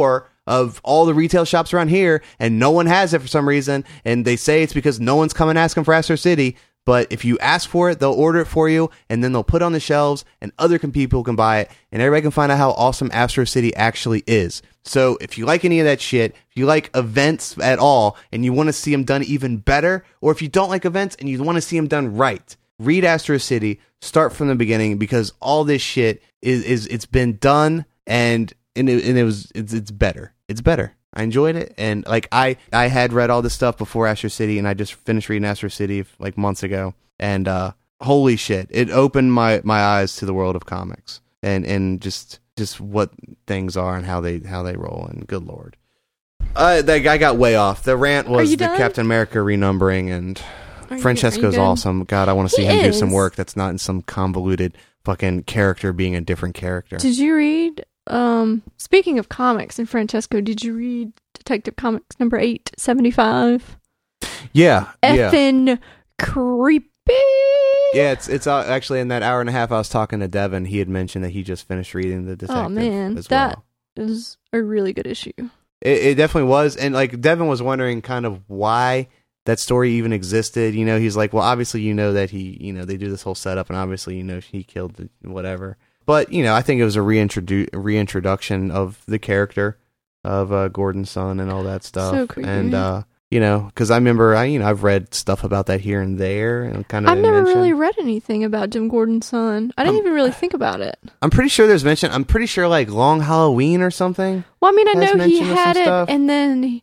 of all the retail shops around here, and no one has it for some reason, and they say it's because no one's coming asking for Astro City. But if you ask for it, they'll order it for you, and then they'll put it on the shelves, and other people can buy it, and everybody can find out how awesome Astro City actually is. So if you like any of that shit, if you like events at all, and you want to see them done even better, or if you don't like events and you want to see them done right, read Astro City, start from the beginning, because all this shit is it's been done, and it's better. It's better. I enjoyed it, and like I had read all this stuff before Astro City, and I just finished reading Astro City like months ago, and holy shit, it opened my eyes to the world of comics and just what things are and how they roll, and good lord. That guy got way off. The rant was the Captain America renumbering, and Francesco's awesome. God, I want to see him do some work that's not in some convoluted fucking character being a different character. Did you read speaking of comics and Francesco, did you read Detective Comics number 875? Yeah. Effing creepy. Yeah, it's actually in that hour and a half I was talking to Devin, he had mentioned that he just finished reading the Detective. Oh man, that is a really good issue. It definitely was, and like Devin was wondering kind of why that story even existed. You know, he's like, well, obviously you know that they do this whole setup, and obviously he killed the whatever. But, I think it was a reintroduction of the character of Gordon's son and all that stuff. So creepy. And, because I remember, I've read stuff about that here and there. And kind of I've never really read anything about Jim Gordon's son. I didn't even really think about it. I'm pretty sure there's mention. I'm pretty sure, like, Long Halloween or something. Well, I mean, I know he had it, and then, he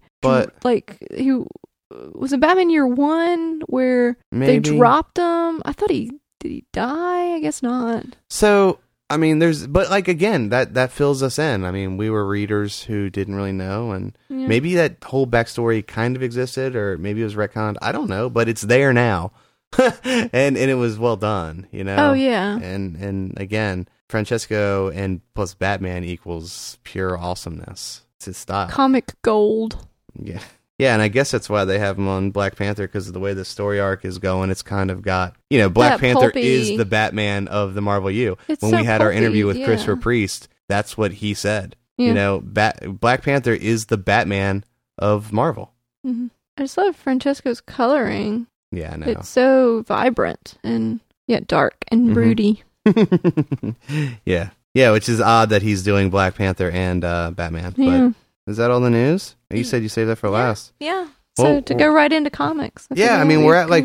was it Batman Year One where they dropped him? I thought did he die? I guess not. So... I mean, but like, again, that fills us in. I mean, we were readers who didn't really know, and maybe that whole backstory kind of existed, or maybe it was retconned. I don't know, but it's there now. and it was well done, Oh, yeah. And again, Francesco and plus Batman equals pure awesomeness. It's his style. Comic gold. Yeah. Yeah, and I guess that's why they have him on Black Panther, because of the way the story arc is going. It's kind of got, Black Panther is the Batman of the Marvel U. When we had our interview with Christopher Priest, that's what he said. Yeah. Black Panther is the Batman of Marvel. Mm-hmm. I just love Francesco's coloring. Yeah, I know. It's so vibrant and yet dark and broody. Yeah. Yeah, which is odd that he's doing Black Panther and Batman. Yeah. But is that all the news? You said you saved that for last. Yeah. So to go right into comics. I mean, we're at like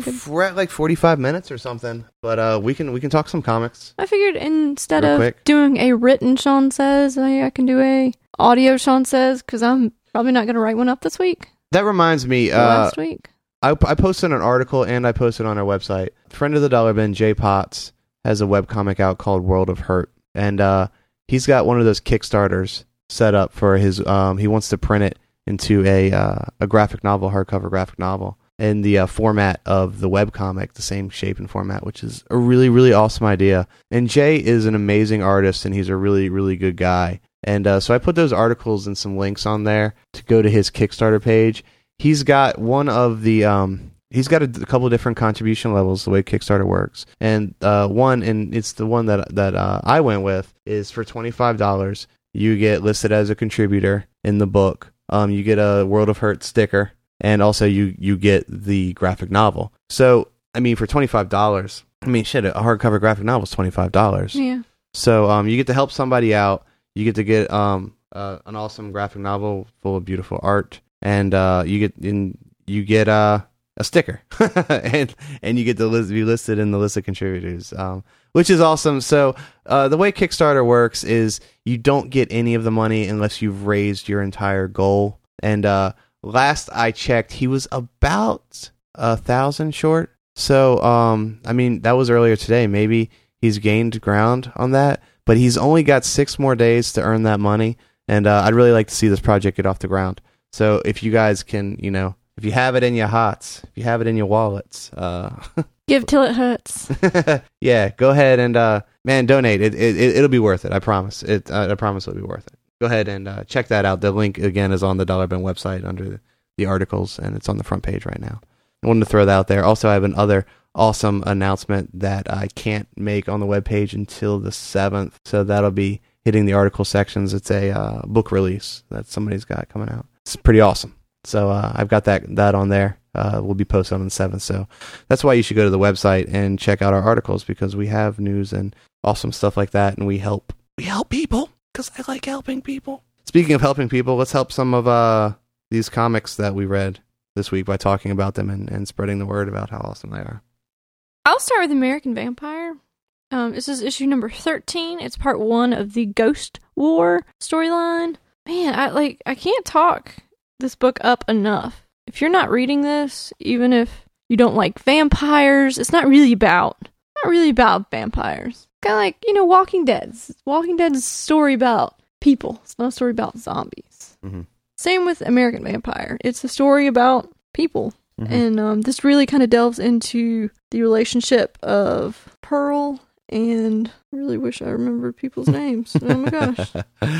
45 minutes or something, but we can talk some comics. I figured instead of doing a written Sean Says, I can do a audio Sean Says, because I'm probably not going to write one up this week. That reminds me, last week I posted an article and I posted on our website. Friend of the Dollar Bin, Jay Potts, has a webcomic out called World of Hurt, and he's got one of those Kickstarters set up for his. He wants to print it into a graphic novel, hardcover graphic novel, in the format of the webcomic, the same shape and format, which is a really, really awesome idea. And Jay is an amazing artist, and he's a really, really good guy. And so I put those articles and some links on there to go to his Kickstarter page. He's got one of the... he's got a couple of different contribution levels, the way Kickstarter works. And it's the one that I went with, is for $25. You get listed as a contributor in the book. You get a World of Hurt sticker, and also you get the graphic novel. So, I mean, for $25, a hardcover graphic novel is $25. Yeah. So, you get to help somebody out. You get to get an awesome graphic novel full of beautiful art, and you get a sticker, and you get to be listed in the list of contributors, which is awesome. So the way Kickstarter works is you don't get any of the money unless you've raised your entire goal. And last I checked, he was about 1,000 short. So I mean, that was earlier today. Maybe he's gained ground on that, but he's only got 6 more days to earn that money. And I'd really like to see this project get off the ground. So if you guys can, if you have it in your hearts, if you have it in your wallets, give till it hurts. Yeah, go ahead and donate. It'll be worth it. I promise. I promise it'll be worth it. Go ahead and check that out. The link again is on the Dollar Bin website under the articles, and it's on the front page right now. I wanted to throw that out there. Also, I have another awesome announcement that I can't make on the webpage until the 7th, so that'll be hitting the article sections. It's a book release that somebody's got coming out. It's pretty awesome. So I've got that on there. Will be posted on the 7th. So that's why you should go to the website and check out our articles, because we have news and awesome stuff like that, and we help people, because I like helping people. Speaking of helping people, let's help some of these comics that we read this week by talking about them and spreading the word about how awesome they are. I'll start with American Vampire. This is issue number 13. It's part 1 of the Ghost War storyline. Man, I can't talk this book up enough. If you're not reading this, even if you don't like vampires, it's not really about vampires. Kind of like, Walking Dead. Walking Dead's a story about people. It's not a story about zombies. Mm-hmm. Same with American Vampire. It's a story about people. Mm-hmm. And this really kind of delves into the relationship of Pearl and I really wish I remembered people's names. Oh my gosh.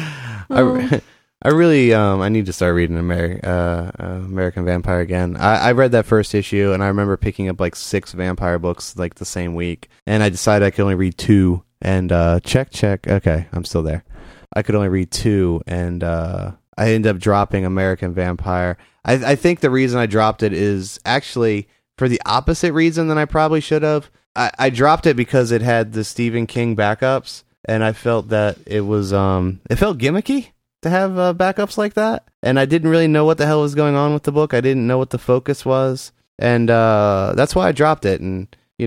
I really I need to start reading American Vampire again. I read that first issue, and I remember picking up like 6 vampire books like the same week, and I decided I could only read 2, and check. Okay, I'm still there. I could only read 2, and I ended up dropping American Vampire. I think the reason I dropped it is actually for the opposite reason than I probably should have. I dropped it because it had the Stephen King backups, and I felt that it was it felt gimmicky to have backups like that, and I didn't really know what the hell was going on with the book. I didn't know what the focus was, and that's why I dropped it. And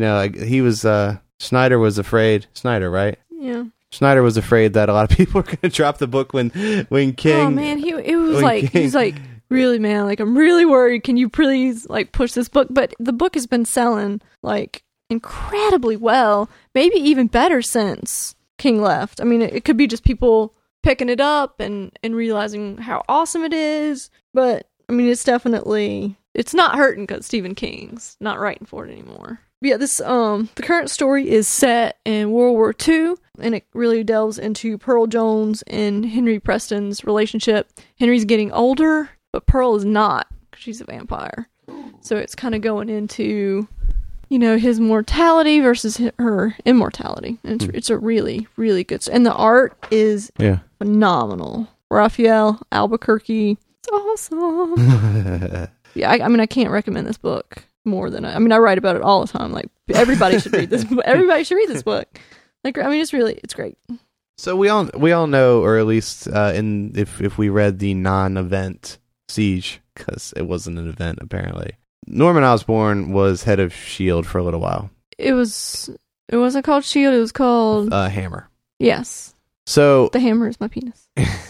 Snyder was afraid. Snyder, right? Yeah. Snyder was afraid that a lot of people were going to drop the book when King. Oh man, he was like, really, man, like, I'm really worried. Can you please like push this book? But the book has been selling like incredibly well, maybe even better since King left. I mean, it could be just people picking it up and realizing how awesome it is, but I mean, it's not hurting because Stephen King's not writing for it anymore. But yeah, this the current story is set in World War II, and it really delves into Pearl Jones and Henry Preston's relationship. Henry's getting older, but Pearl is not, because she's a vampire. So it's kind of going into his mortality versus her immortality. And it's a really, really good... And the art is phenomenal. Raphael Albuquerque. It's awesome. Yeah, I can't recommend this book more than... I write about it all the time. Like, everybody should read this. Everybody should read this book. Like, it's great. So we all know, or at least if we read the non-event Siege, because it wasn't an event, apparently. Norman Osborn was head of S.H.I.E.L.D. for a little while. It wasn't called S.H.I.E.L.D., it was called... Hammer. Yes. So... The hammer is my penis.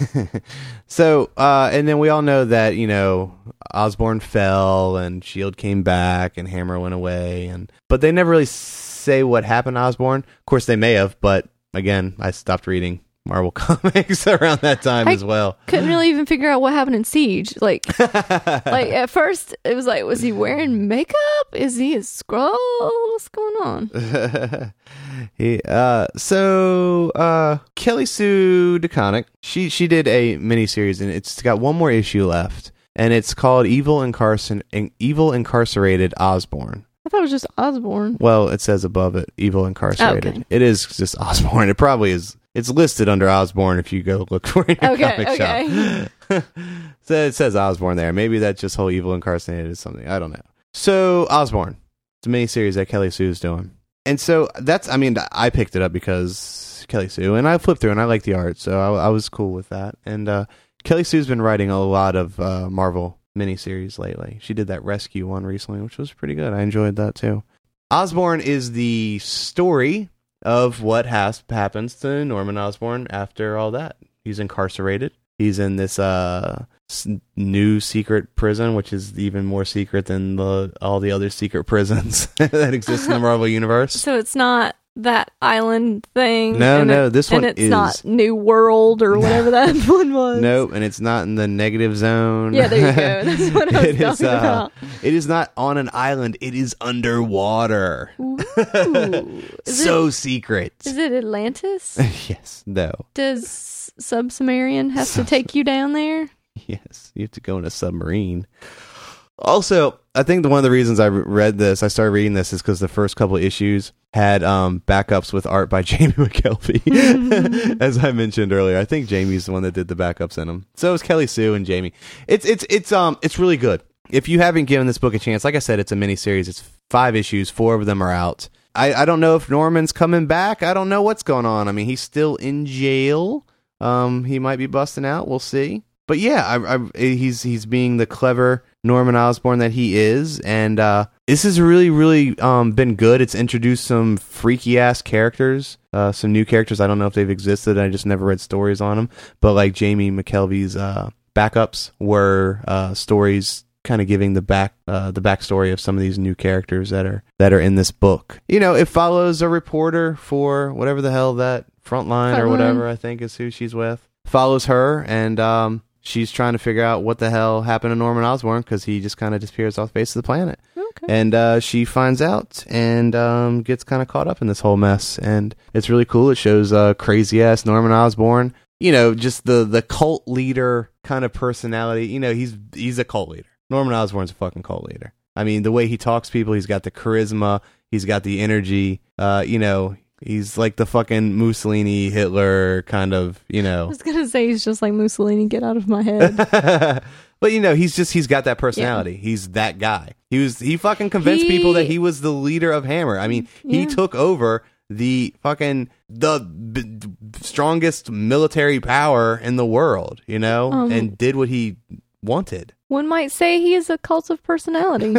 So, and then we all know that, Osborn fell, and S.H.I.E.L.D. came back, and Hammer went away, but they never really say what happened to Osborn. Of course, they may have, but, again, I stopped reading Marvel Comics around that time as well. Couldn't really even figure out what happened in Siege. Like at first it was like, was he wearing makeup? Is he a Skrull? What's going on? Kelly Sue DeConnick, she did a miniseries, and it's got one more issue left, and it's called Evil Incarcerated Osborn. I thought it was just Osborn. Well, it says above it, Evil Incarcerated. Okay. It is just Osborn. It probably is. It's listed under Osborn if you go look for it in a comic shop. So it says Osborn there. Maybe that just whole Evil Incarcerated is something. I don't know. So, Osborn. It's a miniseries that Kelly Sue's doing. And so, I picked it up because Kelly Sue, and I flipped through, and I like the art, so I was cool with that. And Kelly Sue's been writing a lot of Marvel miniseries lately. She did that Rescue one recently, which was pretty good. I enjoyed that, too. Osborn is the story of what happens to Norman Osborn after all that. He's incarcerated. He's in this new secret prison, which is even more secret than all the other secret prisons that exist in the Marvel Universe. So it's not that island thing. No, this one is... And it's not New World or whatever that one was. Nope, and it's not in the negative zone. Yeah, there you go. That's what I was talking about. It is not on an island. It is underwater. Secret. Is it Atlantis? Yes. No. Does Sub-Sumerian have to take you down there? Yes. You have to go in a submarine. Also, I think one of the reasons I started reading this is because the first couple of issues had backups with art by Jamie McKelvey, as I mentioned earlier. I think Jamie's the one that did the backups in them. So is Kelly Sue and Jamie. It's really good. If you haven't given this book a chance, like I said, it's a miniseries. It's 5 issues. 4 of them are out. I don't know if Norman's coming back. I don't know what's going on. I mean, he's still in jail. He might be busting out. We'll see. But yeah, he's being the clever Norman Osborn that he is, and this has really been good. It's introduced some freaky ass characters, some new characters. I don't know if they've existed. I just never read stories on them. But like Jamie McKelvey's backups were stories, kind of giving the backstory of some of these new characters that are in this book. You know, it follows a reporter for whatever the hell that Frontline or whatever I think is who she's with. Follows her and she's trying to figure out what the hell happened to Norman Osborn because he just kind of disappears off the face of the planet. Okay. And she finds out and gets kind of caught up in this whole mess. And it's really cool. It shows crazy ass Norman Osborn. You know, just the cult leader kind of personality. You know, he's a cult leader. Norman Osborn's a fucking cult leader. I mean, the way he talks to people, he's got the charisma, he's got the energy. You know, he's like the fucking Mussolini, Hitler kind of, you know. I was going to say he's just like Mussolini, get out of my head. But, you know, he's got that personality. Yeah. He's that guy. He fucking convinced people that he was the leader of Hammer. I mean, he took over the strongest military power in the world, you know, and did what he wanted. One might say he is a cult of personality.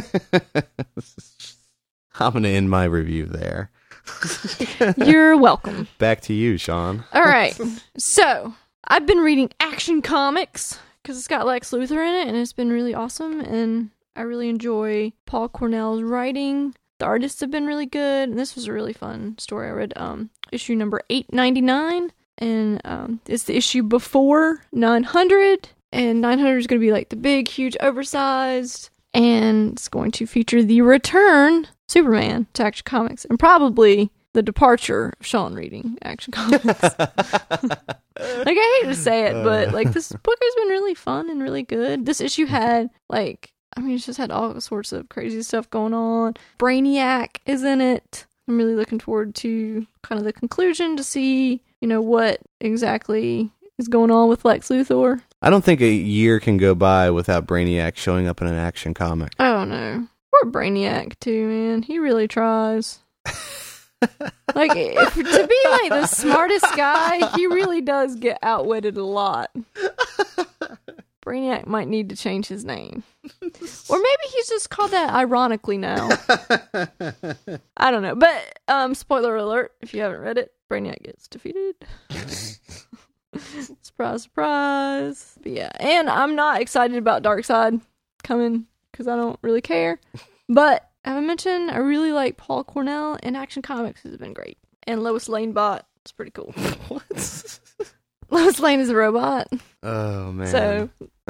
I'm going to end my review there. You're welcome. Back to you, Sean. All right. So, I've been reading Action Comics because it's got Lex Luthor in it, and it's been really awesome, and I really enjoy Paul Cornell's writing. The artists have been really good, and this was a really fun story. I read issue number 899, and it's the issue before 900, and 900 is going to be like the big, huge, oversized, and it's going to feature the return Superman to Action Comics, and probably the departure of Sean reading Action Comics. Like, I hate to say it, but like, this book has been really fun and really good. This issue had it's just had all sorts of crazy stuff going on. Brainiac is in it. I'm really looking forward to kind of the conclusion to see, you know, what exactly is going on with Lex Luthor. I don't think a year can go by without Brainiac showing up in an Action comic. Oh, no. Poor Brainiac, too, man. He really tries. Like, to be, like, the smartest guy, he really does get outwitted a lot. Brainiac might need to change his name. Or maybe he's just called that ironically now. I don't know. But, spoiler alert, if you haven't read it, Brainiac gets defeated. Surprise, surprise. But yeah, and I'm not excited about Darkseid coming because I don't really care. But as I mentioned, I really like Paul Cornell, and Action Comics has been great. And Lois Lane bot, it's pretty cool. What? Lois Lane is a robot. Oh, man. So.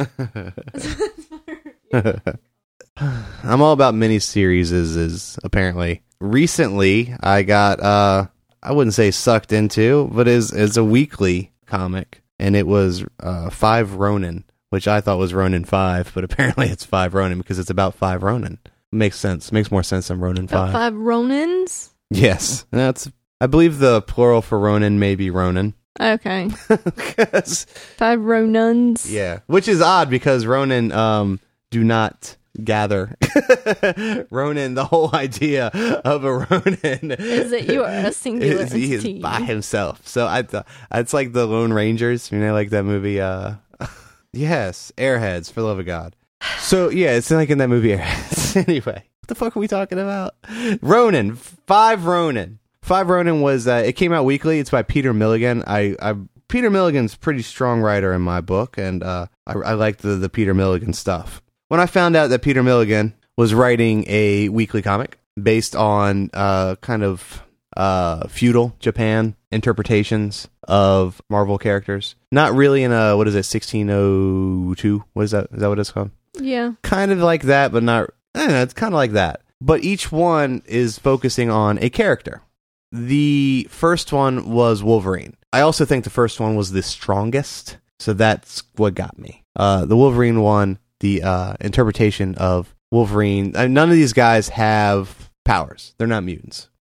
I'm all about miniseries, apparently. Recently, I got, I wouldn't say sucked into, but is a weekly comic, and it was 5 Ronin, which I thought was Ronin 5, but apparently it's 5 Ronin because it's about 5 Ronin. Makes sense. Makes more sense than Ronin 5. About 5 Ronins? Yes. I believe the plural for Ronin may be Ronin. Okay. 5 Ronins. Yeah. Which is odd because Ronin do not gather. Ronin, the whole idea of a Ronin is that you are a singular entity. He is by himself. So it's like the Lone Rangers, you know, like that movie. Yes, Airheads, for the love of God. So yeah, it's like in that movie Airheads. Anyway, what the fuck are we talking about? Ronin, 5 Ronin. 5 Ronin was it came out weekly. It's by Peter Milligan. Peter Milligan's a pretty strong writer in my book, and I like the Peter Milligan stuff. When I found out that Peter Milligan was writing a weekly comic based on kind of feudal Japan interpretations of Marvel characters, not really in a 1602? What is that? Is that what it's called? Yeah. Kind of like that, but not. I don't know, it's kind of like that. But each one is focusing on a character. The first one was Wolverine. I also think the first one was the strongest, so that's what got me. The Wolverine one, the interpretation of Wolverine. None of these guys have powers. They're not mutants. But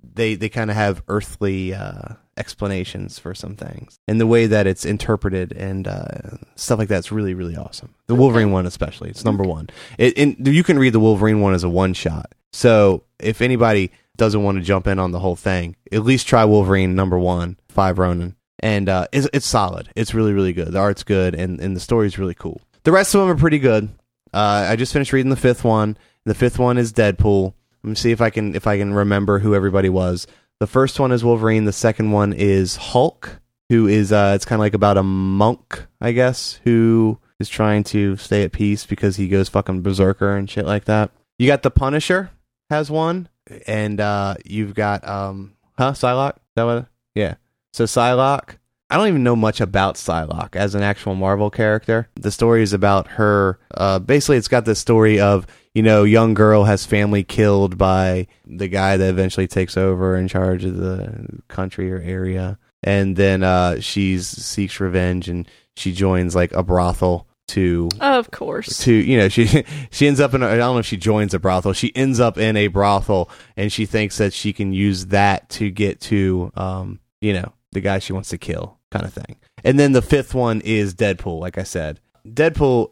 they kind of have earthly explanations for some things, and the way that it's interpreted and stuff like that's really, really awesome. The Wolverine one especially, it's number one. You can read the Wolverine one as a one shot. So if anybody doesn't want to jump in on the whole thing, at least try Wolverine number 1, 5 Ronin, and it's solid. It's really, really good. The art's good, and the story's really cool. The rest of them are pretty good. I just finished reading the 5th one. The 5th one is Deadpool. Let me see if I can remember who everybody was. The first one is Wolverine. The second one is Hulk, who is it's kind of like about a monk, I guess, who is trying to stay at peace because he goes fucking berserker and shit like that. You got the Punisher has one, and you've got Psylocke. Is that what? Yeah. So Psylocke, I don't even know much about Psylocke as an actual Marvel character. The story is about her. Basically, it's got the story of, young girl has family killed by the guy that eventually takes over in charge of the country or area. And then she seeks revenge, and she joins like a brothel to... Of course. She ends up in I don't know if she joins a brothel. She ends up in a brothel, and she thinks that she can use that to get to, the guy she wants to kill, kind of thing. And then the 5th one is Deadpool, like I said. Deadpool,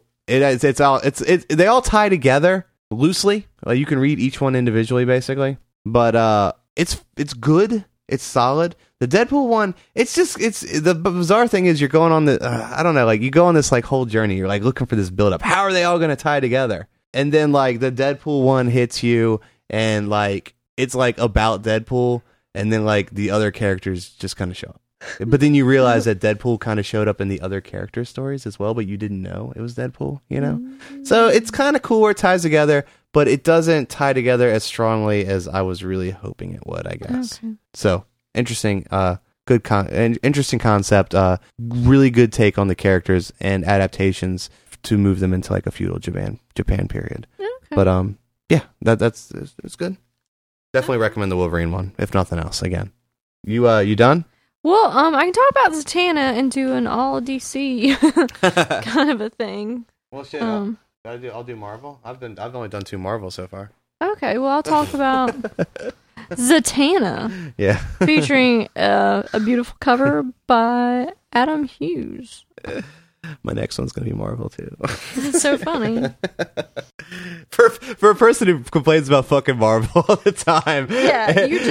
they all tie together loosely. Like, you can read each one individually, basically. But it's good. It's solid. The Deadpool one, it's the bizarre thing is you're going on you go on this like whole journey. You're like looking for this build up. How are they all going to tie together? And then like the Deadpool one hits you, and like it's like about Deadpool, and then like the other characters just kind of show up. But then you realize that Deadpool kind of showed up in the other character stories as well, but you didn't know it was Deadpool, So it's kind of cool where it ties together, but it doesn't tie together as strongly as I was really hoping it would, I guess. Okay. So, interesting, interesting concept, really good take on the characters and adaptations to move them into like a feudal Japan period. Okay. But yeah, that's good. Definitely recommend the Wolverine one, if nothing else. Again, you done? Well, I can talk about Zatanna and do an all DC kind of a thing. Well, shit, I'll do Marvel. I've only done 2 Marvel so far. Okay, well, I'll talk about Zatanna. Yeah, featuring a beautiful cover by Adam Hughes. My next one's going to be Marvel, too. It's so funny. For a person who complains about fucking Marvel all the time. Yeah,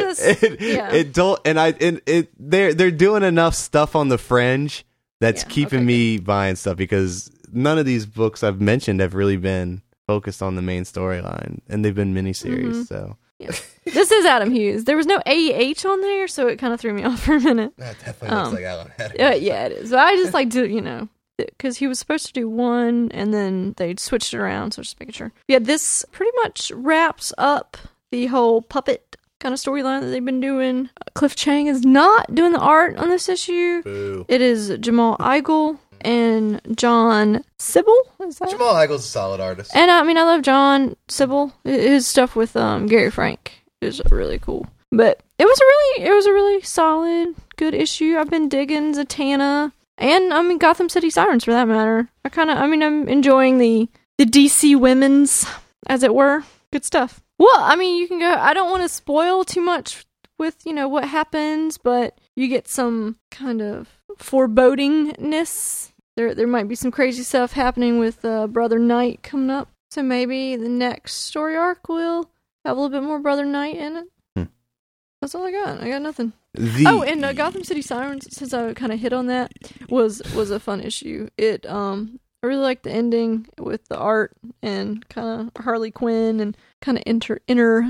they're doing enough stuff on the fringe that's keeping me buying stuff, because none of these books I've mentioned have really been focused on the main storyline, and they've been miniseries, so... Yeah. This is Adam Hughes. There was no AEH on there, so it kind of threw me off for a minute. That definitely looks like Alan Hedges. Yeah, it is. So I just like to, because he was supposed to do one, and then they switched it around, so just making sure. Yeah, this pretty much wraps up the whole puppet kind of storyline that they've been doing. Cliff Chang is not doing the art on this issue. Boo. It is Jamal Igle and John Sybil. Jamal Igle's a solid artist. And I love John Sybil. His stuff with Gary Frank is really cool. But it was a really solid, good issue. I've been digging Zatanna. And, Gotham City Sirens, for that matter. I'm enjoying the DC women's, as it were. Good stuff. Well, you can go... I don't want to spoil too much with, what happens, but you get some kind of forebodingness. There might be some crazy stuff happening with Brother Knight coming up. So maybe the next story arc will have a little bit more Brother Knight in it. That's all I got. I got nothing. And Gotham City Sirens, since I kind of hit on that, was a fun issue. It I really liked the ending with the art and kind of Harley Quinn and kind of inner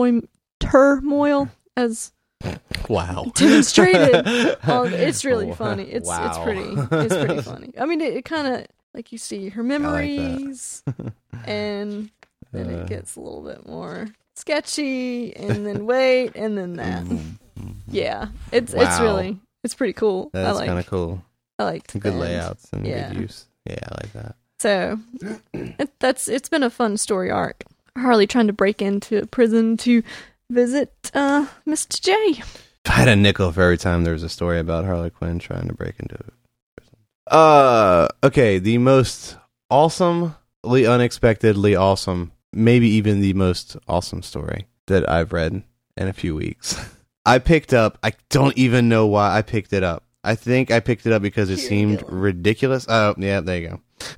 turmoil as demonstrated. It's really funny. It's pretty funny. It kind of like you see her memories, and then it gets a little bit more sketchy, and then and then that. Yeah, it's pretty cool. That's kind of cool. I liked good layouts and good use. Yeah, I like that. So it's been a fun story arc. Harley trying to break into prison to visit Mr. J. If I had a nickel for every time there was a story about Harley Quinn trying to break into prison. Okay, the most awesomely unexpectedly awesome, maybe even the most awesome story that I've read in a few weeks I don't even know why I picked it up. I think I picked it up because it seemed ridiculous. Oh, yeah, there you go.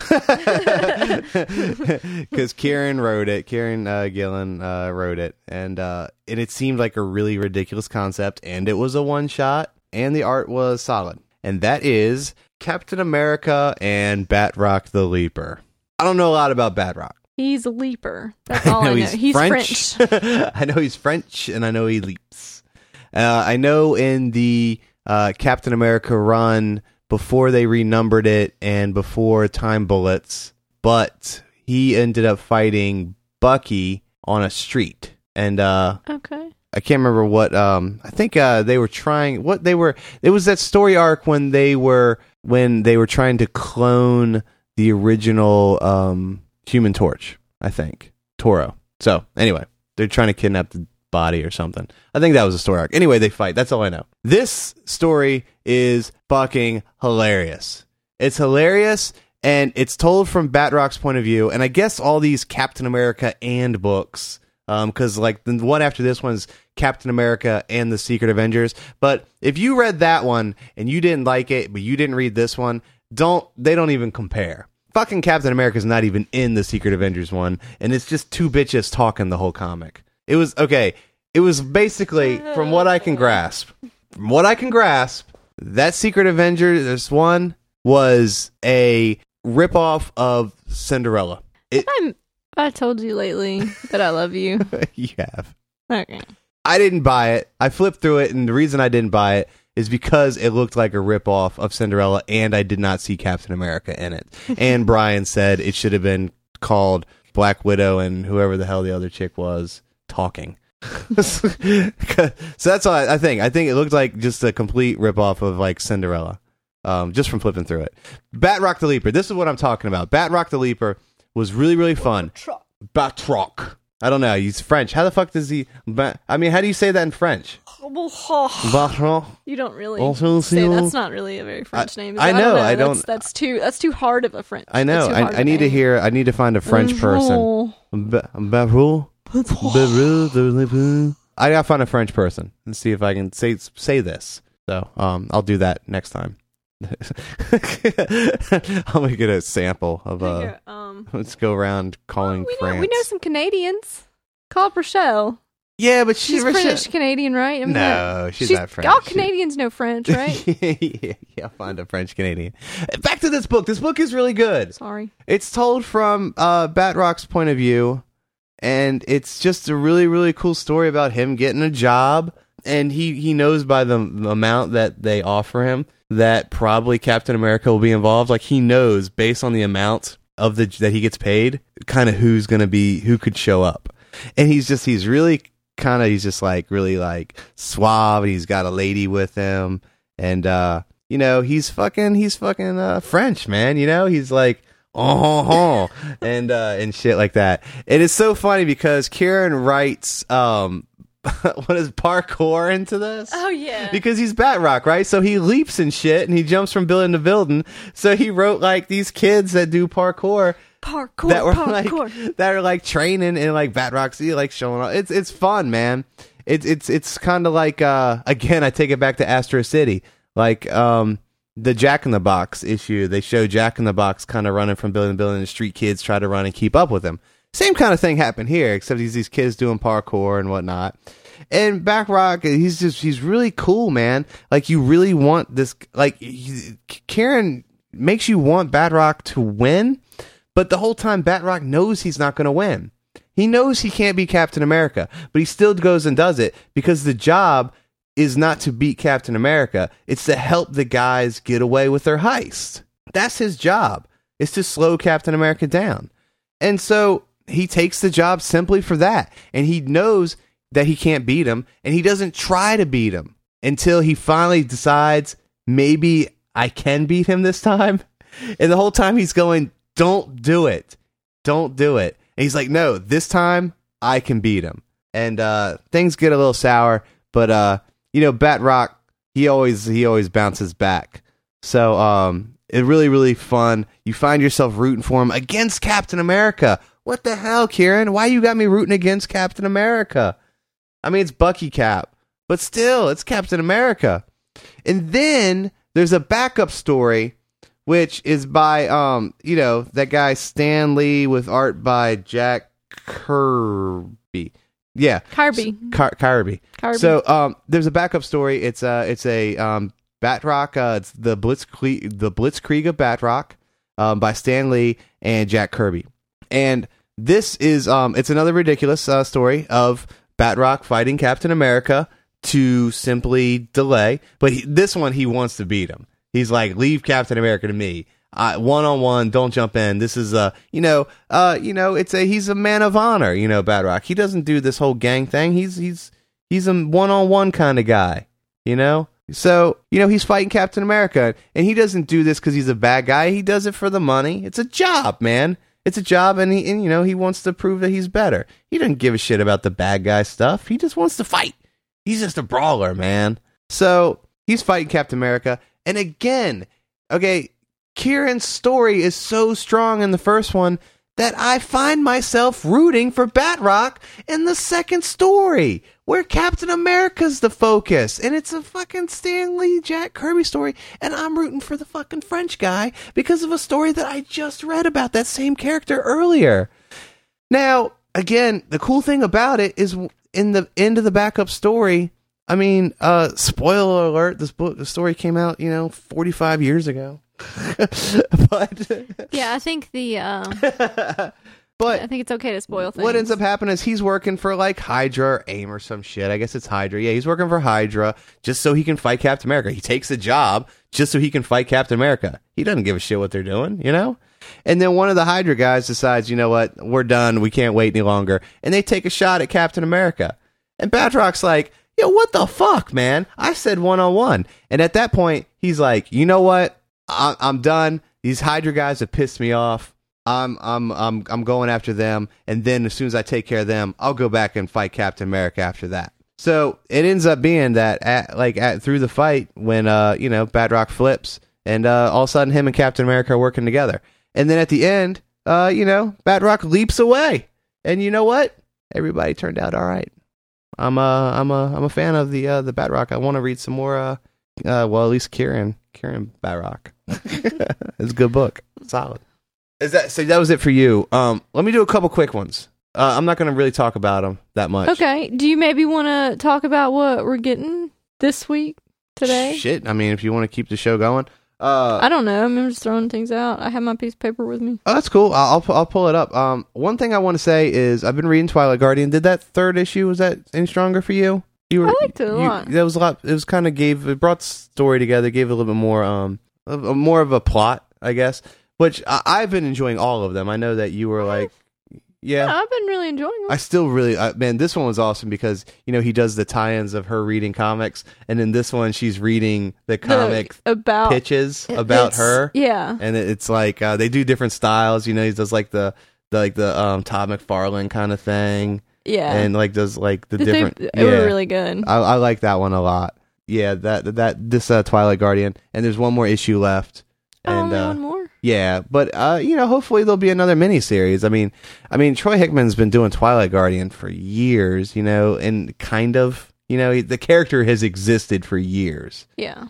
Because Kieran Gillen wrote it, and it seemed like a really ridiculous concept, and it was a one-shot, and the art was solid. And that is Captain America and Batroc the Leaper. I don't know a lot about Batroc. He's a leaper. That's all I know. He's French. I know he's French, and I know he leaps. I know in the Captain America run before they renumbered it and before Time Bullets, but he ended up fighting Bucky on a street. And okay. I can't remember what I think they were trying it was that story arc when they were trying to clone the original Human Torch, I think. Toro. So, anyway, they're trying to kidnap the body or something. I think that was a story arc. Anyway, they fight. That's all I know. This story is fucking hilarious. It's hilarious, and it's told from Batroc's point of view, and I guess all these Captain America and books, because like the one after this one's Captain America and the Secret Avengers. But if you read that one and you didn't like it, but you didn't read this one, they don't even compare. Fucking Captain America's not even in the Secret Avengers one, and it's just two bitches talking the whole comic. It was basically, from what I can grasp, that Secret Avengers one was a ripoff of Cinderella. I told you lately that I love you. You have. Okay. I didn't buy it. I flipped through it, and the reason I didn't buy it is because it looked like a ripoff of Cinderella, and I did not see Captain America in it. And Brian said it should have been called Black Widow and whoever the hell the other chick was talking. So that's all I think. I think it looked like just a complete ripoff of like Cinderella, just from flipping through it. Batroc the Leaper. This is what I'm talking about. Batroc the Leaper was really, really fun. Batroc. I don't know. He's French. How the fuck does he... how do you say that in French? You don't really say that's not really a very French name. I know. I don't. That's too hard of a French. I know. I need to hear. I need to find a French person. I gotta find a French person and see if I can say this. So I'll do that next time. I'll make it a sample of let's go around calling France. We know some Canadians. Call Rochelle. Yeah, but she's French Canadian, right? I mean, no, she's not French. All Canadians know French, right? Yeah, I'll find a French Canadian. Back to this book. This book is really good. Sorry. It's told from Batroc's point of view, and it's just a really, really cool story about him getting a job, and he knows by the amount that they offer him that probably Captain America will be involved. Like, he knows based on the amount of that he gets paid, kind of who could show up. And he's just really suave, and he's got a lady with him, and he's fucking French, man. He's like and shit like that. It is so funny because Kieran writes what is parkour into this? Oh yeah, because he's Batroc, right? So he leaps and shit, and he jumps from building to building. So he wrote like these kids that do parkour that are like training, and like Batroc's like showing off. It's fun, man. It's kind of like again, I take it back to Astro City, like the Jack in the Box issue. They show Jack in the Box kind of running from building to building, and the street kids try to run and keep up with him. Same kind of thing happened here, except he's these kids doing parkour and whatnot. And Batroc, he's really cool, man. Like, you really want this, like, Kieran makes you want Batroc to win, but the whole time Batroc knows he's not going to win. He knows he can't beat Captain America, but he still goes and does it because the job is not to beat Captain America. It's to help the guys get away with their heist. That's his job, is to slow Captain America down. And so he takes the job simply for that. And he knows that he can't beat him, and he doesn't try to beat him until he finally decides, maybe I can beat him this time. And the whole time he's going, don't do it. Don't do it. And he's like, no, this time I can beat him. And things get a little sour, but Batroc, he always bounces back. So it's really, really fun. You find yourself rooting for him against Captain America. What the hell, Kieran? Why you got me rooting against Captain America? I mean, it's Bucky Cap, but still, it's Captain America. And then there's a backup story, which is by that guy Stan Lee with art by Jack Kirby. Yeah, Kirby. Kirby. So there's a backup story. It's a Batrock. It's the Blitzkrieg of Batrock by Stan Lee and Jack Kirby. And this is it's another ridiculous story of Batrock fighting Captain America to simply delay. But this one, he wants to beat him. He's like, leave Captain America to me. One-on-one, don't jump in. This is he's a man of honor, Batrock. He doesn't do this whole gang thing. He's a one-on-one kind of guy, So, he's fighting Captain America, and he doesn't do this because he's a bad guy. He does it for the money. It's a job, man. It's a job, and he wants to prove that he's better. He doesn't give a shit about the bad guy stuff. He just wants to fight. He's just a brawler, man. So, he's fighting Captain America, and again, okay, Kieran's story is so strong in the first one that I find myself rooting for Batrock in the second story, where Captain America's the focus, and it's a fucking Stan Lee, Jack Kirby story, and I'm rooting for the fucking French guy because of a story that I just read about that same character earlier. Now, again, the cool thing about it is in the end of the backup story, I mean, spoiler alert, the story came out, 45 years ago. But yeah, I think but I think it's okay to spoil things. What ends up happening is he's working for like Hydra or AIM or some shit. I guess it's Hydra. Yeah, he's working for Hydra just so he can fight Captain America. He takes the job just so he can fight Captain America. He doesn't give a shit what they're doing, And then one of the Hydra guys decides, you know what, we're done. We can't wait any longer. And they take a shot at Captain America. And Batrock's like, yo, what the fuck, man? I said one-on-one. And at that point, he's like, you know what? I'm done. These Hydra guys have pissed me off. I'm going after them, and then as soon as I take care of them, I'll go back and fight Captain America after that. So it ends up being that through the fight when Batrock flips, and all of a sudden him and Captain America are working together, and then at the end, Batrock leaps away, and you know what? Everybody turned out all right. I'm a fan of the Batrock. I want to read some more. At least Kieran Batrock. It's a good book. Solid. So that was it for you. Let me do a couple quick ones. I'm not going to really talk about them that much. Okay. Do you maybe want to talk about what we're getting this week, today? Shit. I mean, if you want to keep the show going. I don't know. I'm just throwing things out. I have my piece of paper with me. Oh, that's cool. I'll pull it up. One thing I want to say is I've been reading Twilight Guardian. Did that third issue, was that any stronger for you? I liked it a lot. That was a lot. It was kind of it brought the story together, gave it a little bit more of a plot, I guess. Which I've been enjoying all of them. I know that you were like, yeah, I've been really enjoying them. I still really, man, this one was awesome because he does the tie-ins of her reading comics, and in this one she's reading the comic pitches about her. Yeah, and it's like they do different styles. He does like the Todd McFarlane kind of thing. Yeah, and like does like the different. They were really good. I like that one a lot. Yeah, this Twilight Guardian, and there's one more issue left. And one more. Yeah, but hopefully there'll be another miniseries. I mean, Troy Hickman's been doing Twilight Guardian for years, and kind of, the character has existed for years. Yeah,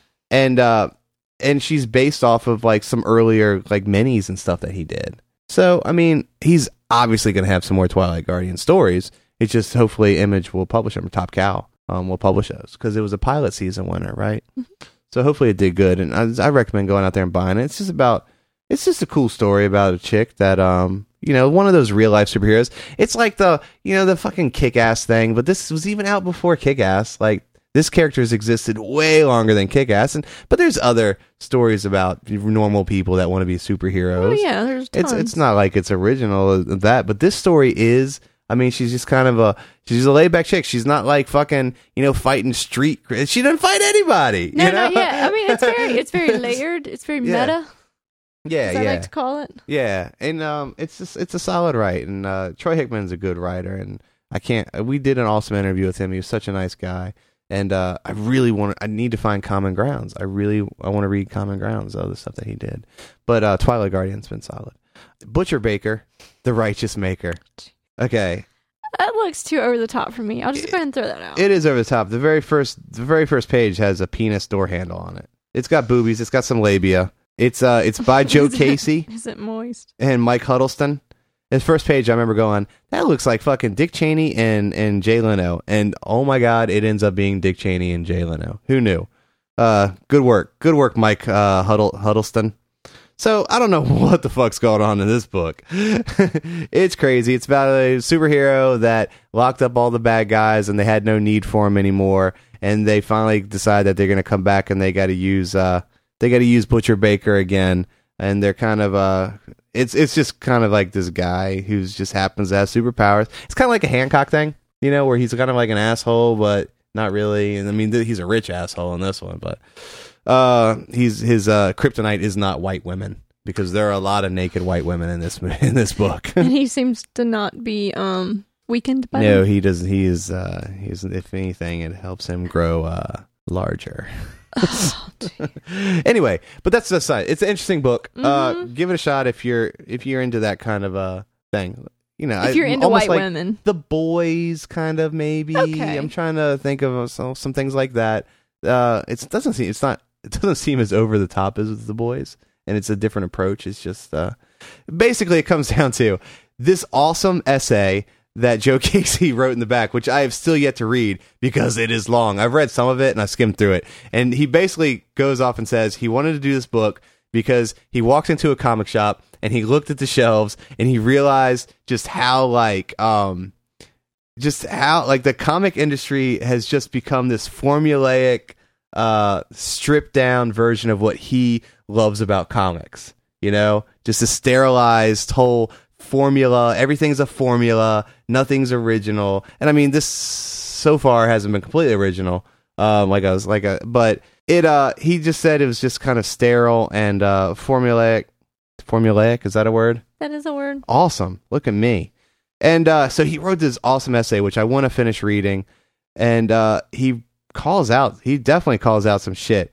and she's based off of like some earlier like minis and stuff that he did. So I mean, he's obviously going to have some more Twilight Guardian stories. It's just hopefully Image will publish them, or Top Cow will publish those, because it was a pilot season winner, right? Mm-hmm. So hopefully it did good, and I recommend going out there and buying it. It's just a cool story about a chick that one of those real life superheroes. It's like the fucking Kick-Ass thing, but this was even out before Kick-Ass. Like, this character has existed way longer than Kick-Ass, but there's other stories about normal people that want to be superheroes. Oh yeah, there's tons. It's not like it's original of that, but this story is. I mean, she's just kind of she's a laid back chick. She's not like fucking, fighting street. She doesn't fight anybody. No, not yet. I mean, it's very layered. It's very meta. Yeah, as I like to call it. Yeah, and it's a solid write, and Troy Hickman's a good writer, and we did an awesome interview with him. He was such a nice guy, and I need to find Common Grounds. I want to read Common Grounds, the stuff that he did. But Twilight Guardian's been solid. Butcher Baker, the Righteous Maker. Okay. That looks too over the top for me. I'll just go ahead and throw that out. It is over the top. The very first page has a penis door handle on it. It's got boobies. It's got some labia. It's by Joe Casey. Is it moist? And Mike Huddleston. His first page, I remember going, that looks like fucking Dick Cheney and Jay Leno. And oh my God, it ends up being Dick Cheney and Jay Leno. Who knew? Good work, Mike Huddleston. So I don't know what the fuck's going on in this book. It's crazy. It's about a superhero that locked up all the bad guys and they had no need for him anymore. And they finally decide that they're going to come back and they got to use Butcher Baker again. And they're kind of it's just kind of like this guy who just happens to have superpowers. It's kind of like a Hancock thing, you know, where he's kind of like an asshole, but not really. And I mean, he's a rich asshole in this one, but his kryptonite is not white women, because there are a lot of naked white women in this book. And he seems to not be weakened by no, them. he does. He's if anything, it helps him grow larger. Oh, Anyway, but that's the side. It's an interesting book. Mm-hmm. Give it a shot if you're into that kind of thing. You know, if you're into white like women, The Boys, kind of, maybe. Okay. I'm trying to think of some things like that. It doesn't seem as over the top as The Boys, and it's a different approach. It's just basically it comes down to this awesome essay that Joe Casey wrote in the back, which I have still yet to read because it is long. I've read some of it and I skimmed through it. And he basically goes off and says he wanted to do this book because he walked into a comic shop and he looked at the shelves and he realized just how the comic industry has just become this formulaic, stripped down version of what he loves about comics. You know, just a sterilized whole formula. Everything's a formula. Nothing's original. And I mean, this so far hasn't been completely original. But he just said it was just kind of sterile and formulaic. Formulaic, is that a word? that is a word. Awesome. Look at me. And so he wrote this awesome essay, which I want to finish reading. And he definitely calls out some shit.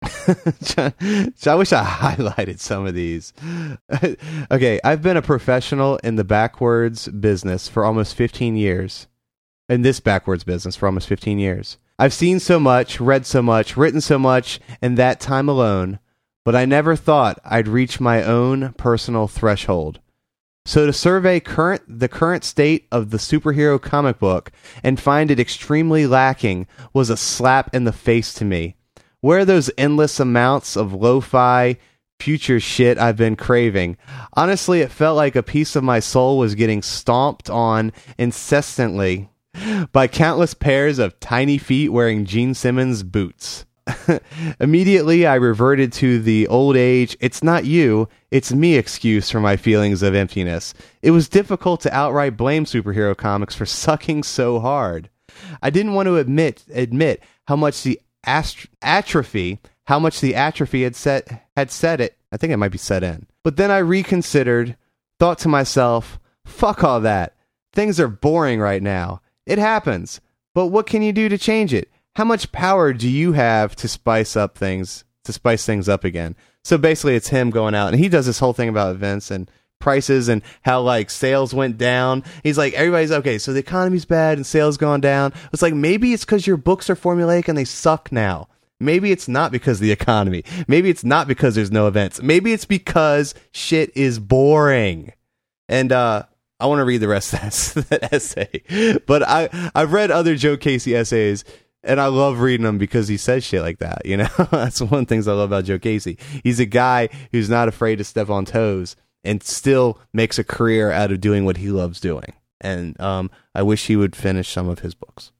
So I wish I highlighted some of these. Okay, I've been a professional in the backwards business for almost 15 years. In this backwards business for almost 15 years. I've seen so much, read so much, written so much in that time alone, but I never thought I'd reach my own personal threshold. So to survey the current state of the superhero comic book and find it extremely lacking was a slap in the face to me. Where are those endless amounts of lo-fi future shit I've been craving? Honestly, it felt like a piece of my soul was getting stomped on incessantly by countless pairs of tiny feet wearing Gene Simmons boots. Immediately, I reverted to the old age, it's not you, it's me excuse for my feelings of emptiness. It was difficult to outright blame superhero comics for sucking so hard. I didn't want to admit how much the atrophy had set it. I think it might be set in. But then I reconsidered, thought to myself, fuck all that. Things are boring right now. It happens. But what can you do to change it? How much power do you have to spice things up again? So basically it's him going out and he does this whole thing about events and prices and how like sales went down. He's like, everybody's okay, so the economy's bad and sales gone down. It's like, maybe it's because your books are formulaic and they suck now. Maybe it's not because of the economy. Maybe it's not because there's no events. Maybe it's because shit is boring. And I want to read the rest of that essay. But I've read other Joe Casey essays and I love reading them because he says shit like that, you know? That's one of the things I love about Joe Casey. He's a guy who's not afraid to step on toes and still makes a career out of doing what he loves doing. And I wish he would finish some of his books.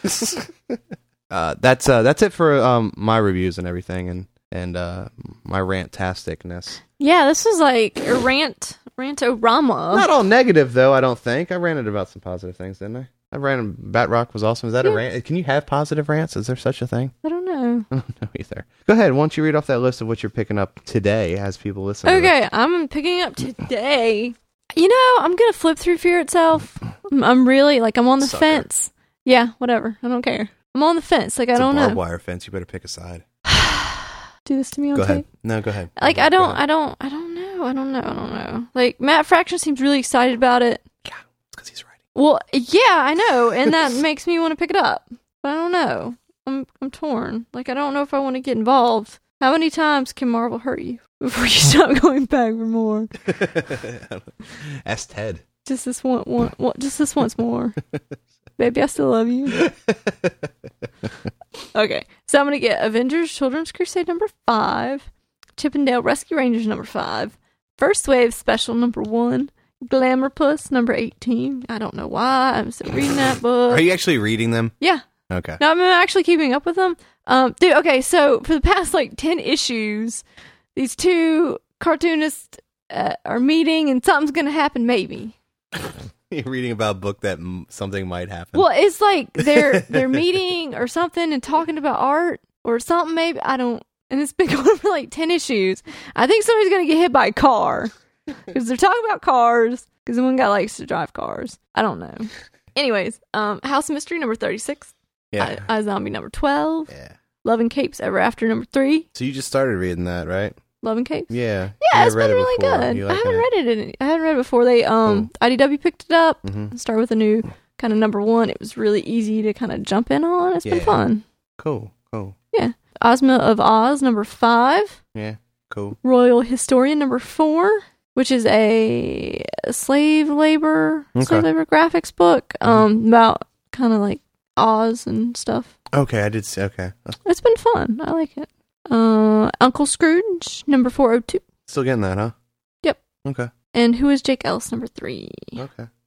That's it for my reviews and everything and my rant-tasticness. Yeah, this is like a rant-o-rama. Not all negative, though, I don't think. I ranted about some positive things, didn't I? I ranted Batrock was awesome. Is that a rant? Can you have positive rants? Is there such a thing? I don't know. I don't know either. Go ahead. Why don't you read off that list of what you're picking up today as people listen to Okay, I'm picking up today. You know, I'm going to flip through Fear Itself. I'm really, I'm on the fence. Yeah, whatever. I don't care. I'm on the fence. I don't know. It's a barbed wire fence. You better pick a side. Do this to me on Go ahead. tape? No, go ahead. I don't know. Like, Matt Fraction seems really excited about it. Yeah, it's because he's writing Well, yeah, I know, and that makes me want to pick it up. But I don't know. I'm torn. Like, I don't know if I want to get involved. How many times can Marvel hurt you before you stop going back for more? Ask Ted. Just this just this once more. Baby, I still love you. Okay, so I'm going to get Avengers Children's Crusade number 5, Chippendale Rescue Rangers number 5, First Wave Special number 1, Glamour Puss number 18. I don't know why I'm still reading that book. Are you actually reading them? Yeah. Okay. No, I'm actually keeping up with them. Dude, okay, so for the past, 10 issues, these two cartoonists are meeting and something's going to happen, maybe. You're reading about a book that something might happen. Well, it's like they're meeting or something and talking about art or something, maybe. I don't... And it's been going for 10 issues. I think somebody's going to get hit by a car. Because they're talking about cars. Because one guy likes to drive cars. I don't know. Anyways, House of Mystery number 36. Yeah. iZombie number 12. Yeah. Love and Capes Ever After number 3. So you just started reading that, right? Love and Capes? Yeah. Yeah, it's been really good. I haven't read it before. They IDW picked it up. Mm-hmm. Started with a new kind of number 1. It was really easy to kind of jump in on. It's been fun. Cool. Yeah. Ozma of Oz number 5. Yeah. Cool. Royal Historian number 4, which is a slave labor graphics book about kind of Oz and stuff. Okay, I did see. Okay. It's been fun. I like it. Uncle Scrooge number 402. Still getting that, huh? Yep. Okay. And Who is Jake Ellis number 3. Okay.